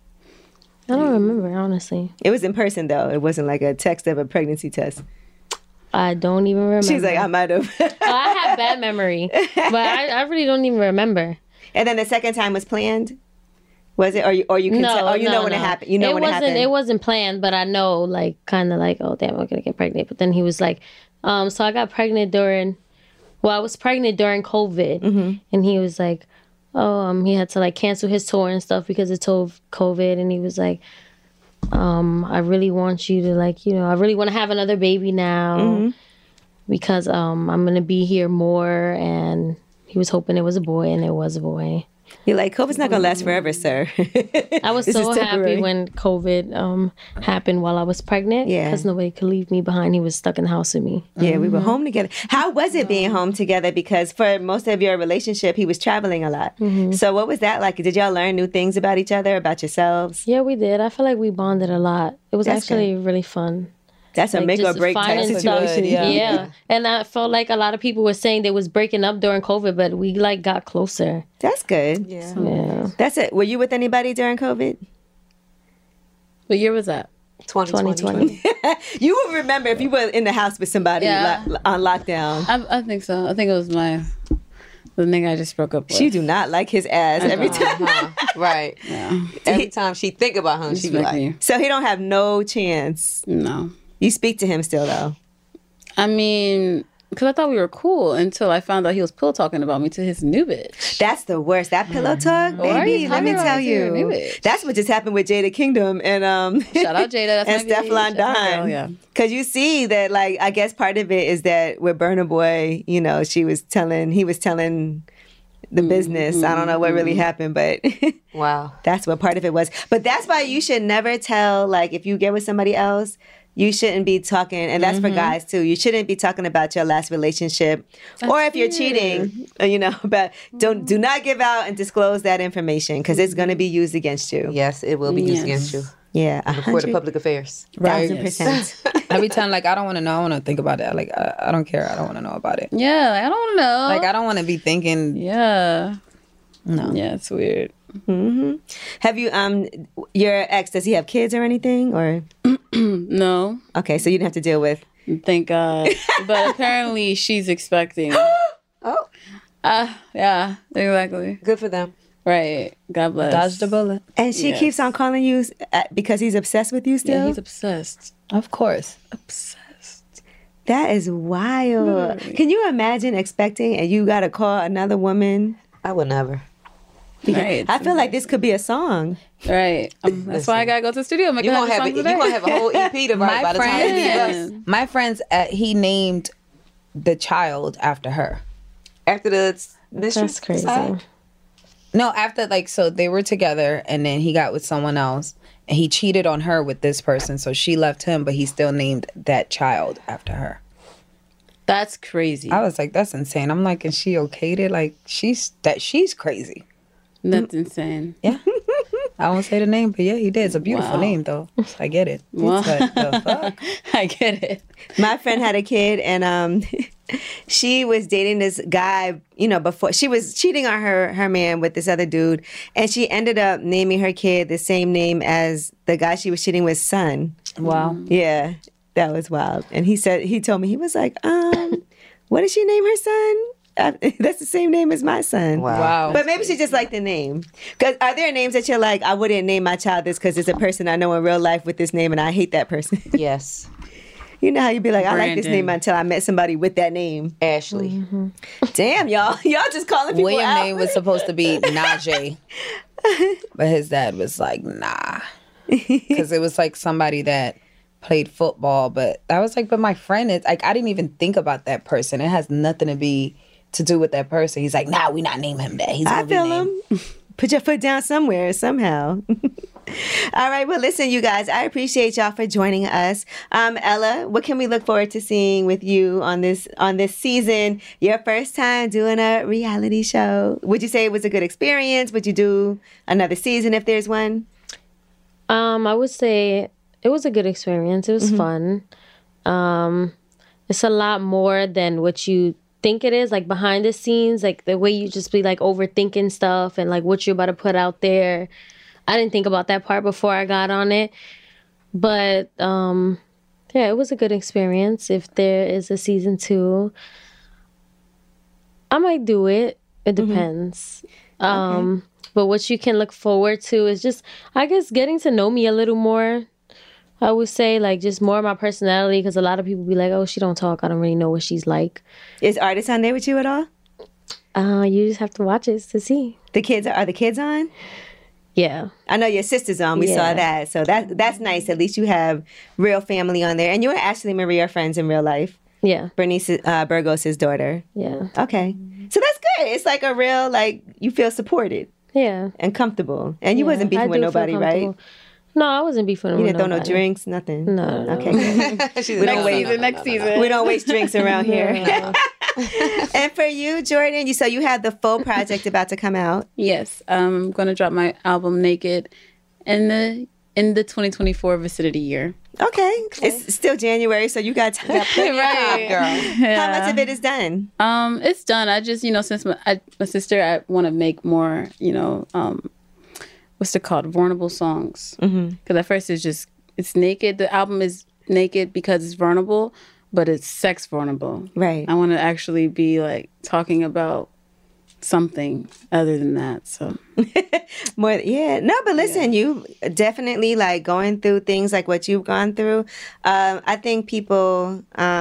I don't remember, honestly. It was in person though. It wasn't like a text of a pregnancy test. I don't even remember. She's like, I might have. I have bad memory, but I really don't even remember. And then the second time was planned? Was it? Or you can tell? Or you know when it happened? You know when it happened? It wasn't planned, but I know, like, kind of like, oh, damn, I'm going to get pregnant. But then he was like, so I got pregnant I was pregnant during COVID. Mm-hmm. And he was like, he had to, like, cancel his tour and stuff because of COVID. And he was like, I really want you to, like, I really want to have another baby now because I'm going to be here more. And he was hoping it was a boy, and it was a boy. You're like, COVID's not going to last forever, sir. I was so happy when COVID happened while I was pregnant because nobody could leave me behind. He was stuck in the house with me. Yeah, we were home together. How was it being home together? Because for most of your relationship, he was traveling a lot. So what was that like? Did y'all learn new things about each other, about yourselves? Yeah, we did. I feel like we bonded a lot. It was actually really fun. That's a make or break type situation. Yeah. And I felt like a lot of people were saying they was breaking up during COVID, but we like got closer. That's good. Yeah. That's it. Were you with anybody during COVID? What year was that? 2020. You would remember if you were in the house with somebody on lockdown. I think so. I think it was the nigga I just broke up with. She do not like his ass every time. Right. Yeah. Every time she think about him, she be like... So he don't have no chance. No. You speak to him still, though? I mean, because I thought we were cool until I found out he was pillow talking about me to his new bitch. That's the worst. That pillow talk, baby, let me tell you. That's what just happened with Jada Kingdom and shout out Jada. That's and Stefflon Don. Yeah. Because you see that, like, I guess part of it is that with Burna Boy, he was telling the business. I don't know what really happened, but wow, that's what part of it was. But that's why you should never tell, like, if you get with somebody else, you shouldn't be talking, and that's for guys too. You shouldn't be talking about your last relationship, or if you're cheating, but do not give out and disclose that information because it's going to be used against you. Yes, it will be used against you. Yeah, in the court of public affairs. Right. 1,000%. Every time, like, I don't want to know. I want to think about it. Like, I don't care. I don't want to know about it. Yeah, like, I don't want to know. Like, I don't want to be thinking. Yeah. No. Yeah, it's weird. Mm-hmm. Have you your ex? Does he have kids or anything? Or no. Okay, so you didn't have to deal with. Thank God. But apparently she's expecting. Oh. Yeah. Exactly. Good for them. Right. God bless. Dodge the bullet. And she keeps on calling you because he's obsessed with you still? Yeah, he's obsessed. Of course. Obsessed. That is wild. Literally. Can you imagine expecting and you got to call another woman? I would never. Right. I feel like this could be a song. Right. That's why I gotta go to the studio. You gonna have a whole EP to write by the time you leave us. My friend's he named the child after her. After the mistress. That's crazy. No, after so they were together and then he got with someone else and he cheated on her with this person, so she left him, but he still named that child after her. That's crazy. I was like, that's insane. I'm like, is she okayed it? Like she's crazy. That's insane. Yeah. I won't say the name, but yeah, he did. It's a beautiful name, though. I get it. Wow. But the fuck? I get it. My friend had a kid, and she was dating this guy, before. She was cheating on her man with this other dude, and she ended up naming her kid the same name as the guy she was cheating with, son. Wow. Yeah. That was wild. And he told me, he was like, what did she name her son? That's the same name as my son. Wow. But maybe she just liked the name. Because are there names that you're like, I wouldn't name my child this because it's a person I know in real life with this name and I hate that person? Yes. You know how you'd be like, I like this Brandon. name until I met somebody with that name. Ashley. Mm-hmm. Damn, y'all. Y'all just calling people William's out. name was supposed to be Najee. But his dad was like, nah. Because it was like somebody that played football. But I was like, but my friend is like, I didn't even think about that person. It has nothing to do with that person. He's like, nah, we not name him that. He's I gonna be feel named. him. Put your foot down somewhere, somehow. All right. Well, listen, you guys, I appreciate y'all for joining us. Ella, what can we look forward to seeing with you on this season? Your first time doing a reality show. Would you say it was a good experience? Would you do another season if there's one? I would say it was a good experience. It was fun. It's a lot more than what you think it is, like behind the scenes, like the way you just be like overthinking stuff and like what you're about to put out there. I didn't think about that part before I got on it. But yeah, it was a good experience. If there is a season 2, I might do it. It depends. Okay. But what you can look forward to is just, I guess, getting to know me a little more. I would say like just more of my personality, because a lot of people be like, oh, she don't talk. I don't really know what she's like. Is Artist on there with you at all? You just have to watch it to see. Are the kids on? Yeah. I know your sister's on. We saw that. So that's nice. At least you have real family on there. And you and Ashley Marie are friends in real life. Yeah. Bernice Burgos' daughter. Yeah. Okay. So that's good. It's like a real, like, you feel supported. Yeah. And comfortable. And you wasn't beefing with nobody, right? No, I wasn't beefing with nobody. You didn't throw no drinks, nothing? No. Okay, good. Next season. We don't waste drinks around here. And for you, Jordan, you had the full project about to come out. Yes, I'm going to drop my album Naked in the 2024 vicinity year. Okay. It's still January, so you got time. Right, girl. How much of it is done? It's done. I just, since my sister, I want to make more, what's it called? Vulnerable songs. Because at first it's naked. The album is naked because it's vulnerable, but it's sex vulnerable. Right. I want to actually be like talking about something other than that. So more, yeah. No, but listen, you definitely like going through things like what you've gone through. I think people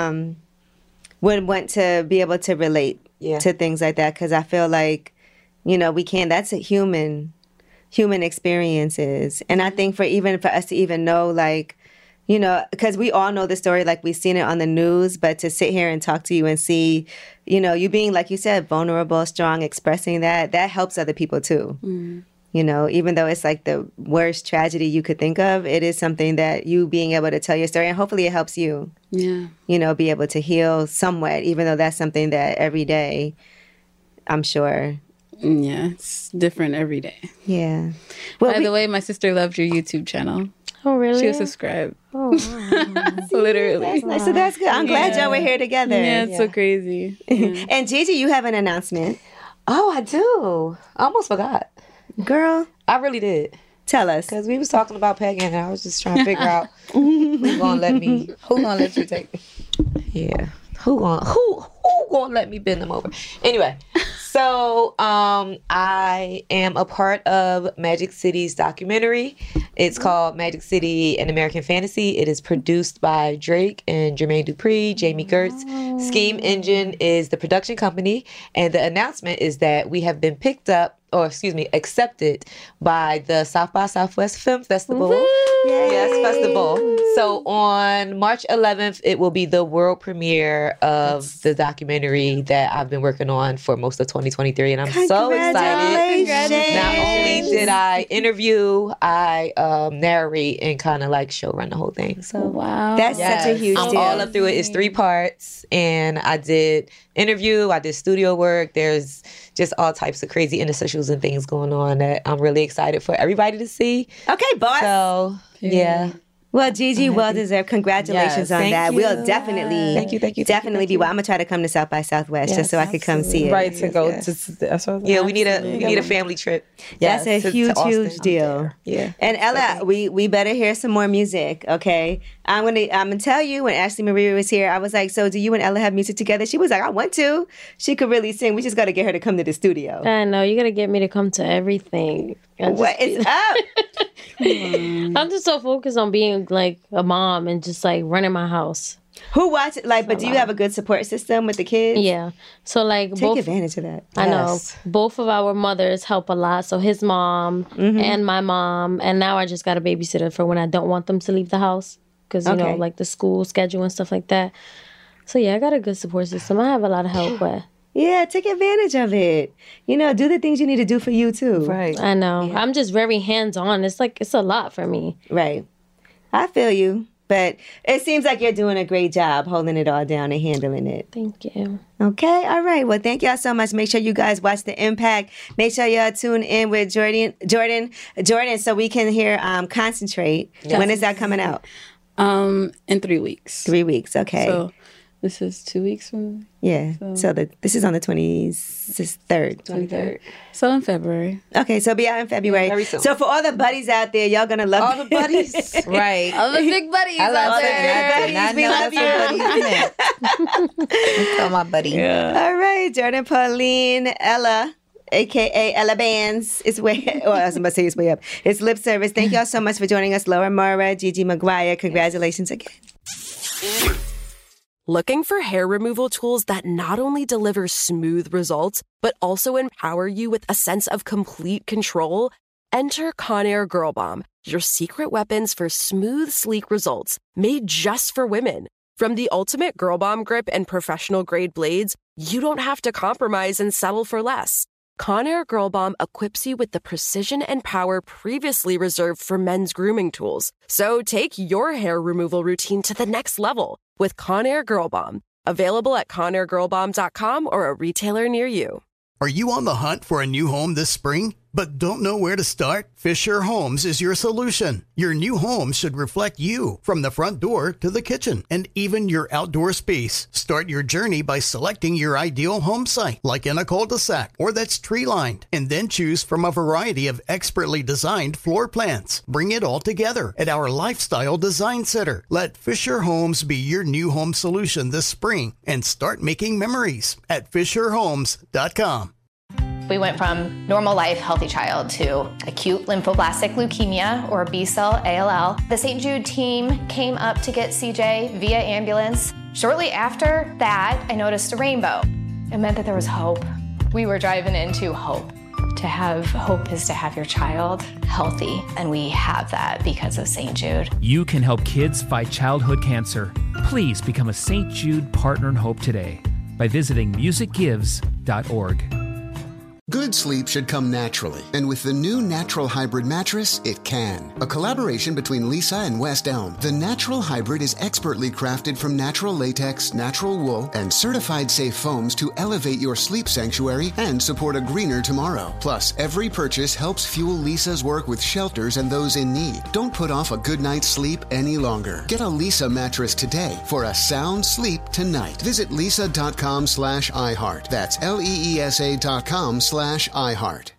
would want to be able to relate to things like that, because I feel like, we can. That's a human experiences. And I think for us to even know, like, because we all know the story, like we've seen it on the news, but to sit here and talk to you and see, you being, like you said, vulnerable, strong, expressing that helps other people too. Even though it's like the worst tragedy you could think of, it is something that you being able to tell your story, and hopefully it helps you, be able to heal somewhat, even though that's something that every day, I'm sure. Yeah, it's different every day. Yeah. Well, by the way, my sister loved your YouTube channel. Oh, really? She was subscribed. Oh, wow. Literally. That's nice. So that's good. I'm glad y'all were here together. Yeah, it's so crazy. Yeah. And Gigi, you have an announcement. Oh, I do. I almost forgot. Girl. I really did. Tell us. Because we was talking about pegging, and I was just trying to figure out who gonna let you take me. Yeah. Who gonna let me bend them over? Anyway, so I am a part of Magic City's documentary. It's called Magic City: An American Fantasy. It is produced by Drake and Jermaine Dupri, Jamie Gertz. Scheme Engine is the production company, and the announcement is that we have been accepted by the South by Southwest Film Festival. Yes, festival. So on March 11th, it will be the world premiere of the documentary that I've been working on for most of 2023, and I'm so excited. Not only did I interview, I narrate and kind of like show run the whole thing. So wow, that's such a huge deal. All up through it. It's 3 parts, and I did interview, I did studio work. There's just all types of crazy interstitials and things going on that I'm really excited for everybody to see. Okay, boss. So yeah. Well, Gigi, well deserved. Congratulations on that. You. We'll definitely, thank you. Definitely be. I'm gonna try to come to South by Southwest just so I could come see it. Right to go. Yeah, we need a family trip. That's a huge deal. Yeah. And Ella, we better hear some more music. Okay, I'm gonna tell you, when Ashley Marie was here, I was like, so do you and Ella have music together? She was like, I want to. She could really sing. We just got to get her to come to the studio. I know, you got to get me to come to everything. What is up? I'm just so focused on being like a mom and just like running my house. Who watches? Like, but do you have a good support system with the kids? Yeah. So like, take advantage of that. I know both of our mothers help a lot. So his mom and my mom, and now I just got a babysitter for when I don't want them to leave the house because you know, like the school schedule and stuff like that. So yeah, I got a good support system. I have a lot of help, but. Yeah, take advantage of it. You know, do the things you need to do for you too. Right. I know. Yeah. I'm just very hands-on. It's like, it's a lot for me. Right. I feel you. But it seems like you're doing a great job holding it all down and handling it. Thank you. Okay. All right. Well, thank y'all so much. Make sure you guys watch The Impact. Make sure y'all tune in with Jordan, so we can hear Concentrate. Yes. When is that coming out? In 3 weeks. 3 weeks. Okay. So this is 2 weeks from. Yeah. So this is on the 23rd. 23rd. So in February. Okay, so be out in February. Very soon. So for all the buddies out there, y'all gonna love all the buddies. Right. All the big buddies I love out there. that. We love you. Tell my buddy. Yeah. All right, Jordan, Pauline, Ella. AKA Ella Bands. It's way, I was about to say it's way up. It's lip service. Thank y'all so much for joining us. Laura Mora, Gigi McGuire. Congratulations again. Looking for hair removal tools that not only deliver smooth results, but also empower you with a sense of complete control? Enter Conair Girl Bomb, your secret weapons for smooth, sleek results, made just for women. From the ultimate Girl Bomb grip and professional grade blades, you don't have to compromise and settle for less. Conair Girl Bomb equips you with the precision and power previously reserved for men's grooming tools. So take your hair removal routine to the next level with Conair Girl Bomb. Available at ConairGirlBomb.com or a retailer near you. Are you on the hunt for a new home this spring, but don't know where to start? Fisher Homes is your solution. Your new home should reflect you, from the front door to the kitchen, and even your outdoor space. Start your journey by selecting your ideal home site, like in a cul-de-sac or that's tree-lined, and then choose from a variety of expertly designed floor plans. Bring it all together at our Lifestyle Design Center. Let Fisher Homes be your new home solution this spring and start making memories at FisherHomes.com. We went from normal life, healthy child to acute lymphoblastic leukemia, or B-cell ALL. The St. Jude team came up to get CJ via ambulance. Shortly after that, I noticed a rainbow. It meant that there was hope. We were driving into hope. To have hope is to have your child healthy, and we have that because of St. Jude. You can help kids fight childhood cancer. Please become a St. Jude Partner in Hope today by visiting musicgives.org. Good sleep should come naturally, and with the new Natural Hybrid mattress, it can. A collaboration between Lisa and West Elm, the Natural Hybrid is expertly crafted from natural latex, natural wool, and certified safe foams to elevate your sleep sanctuary and support a greener tomorrow. Plus, every purchase helps fuel Lisa's work with shelters and those in need. Don't put off a good night's sleep any longer. Get a Lisa mattress today for a sound sleep tonight. Visit lisa.com/iHeart. That's LEESA.com/iHeart.